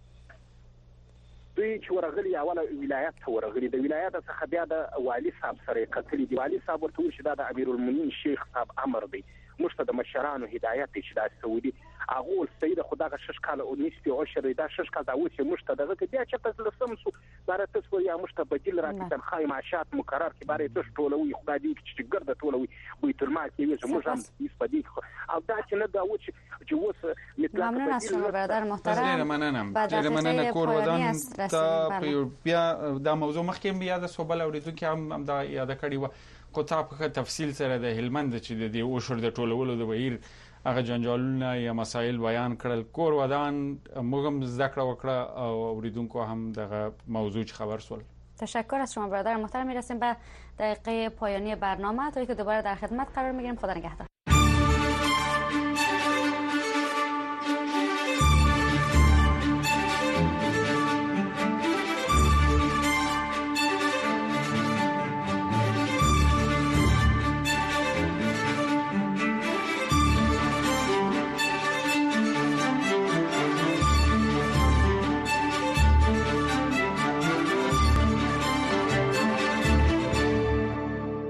دوی چې ورغلي اوله ولایت ته ورغلي د ولایت څخه بیا د والی صاحب سره کتلې دی والی صاحب ورته وشي دا د امیر المؤمنین شیخ صاحب امر دی مشته د مشرانو هدایت چې د سعودي هغه سید خدای شش کال او نسبي او شر دا شش کال دا وشي مشته دغه بیا چې لسم سو بار تاسو یا مشته بدیل راکې تنخواه معاشات مقرر کې بار تاسو ټولوي خدای دې چې ګرځه ټولوي بیت المال کې وي موږ هم استفادي او دا چې نه دا چې وس ممنون از شما برادر محترم مننه کور ودان تا بیا دا موضوع مخکې بیا د سوبل اوریدونکو هم دا یاد کړی و کو تا په تفصیل سره د هلمند چې د او شر د ټولولو د بهیر هغه جنجالونه یا مسائل بیان کړل کور ودان موږ هم ذکر وکړه او اوریدونکو هم دغه موضوع خبر سول. تشکر از شما برادر محترم. میرسیم به دقیقه پایانی برنامه تا اینکه دوباره در خدمت قرار میگیریم. خدا نگهدار.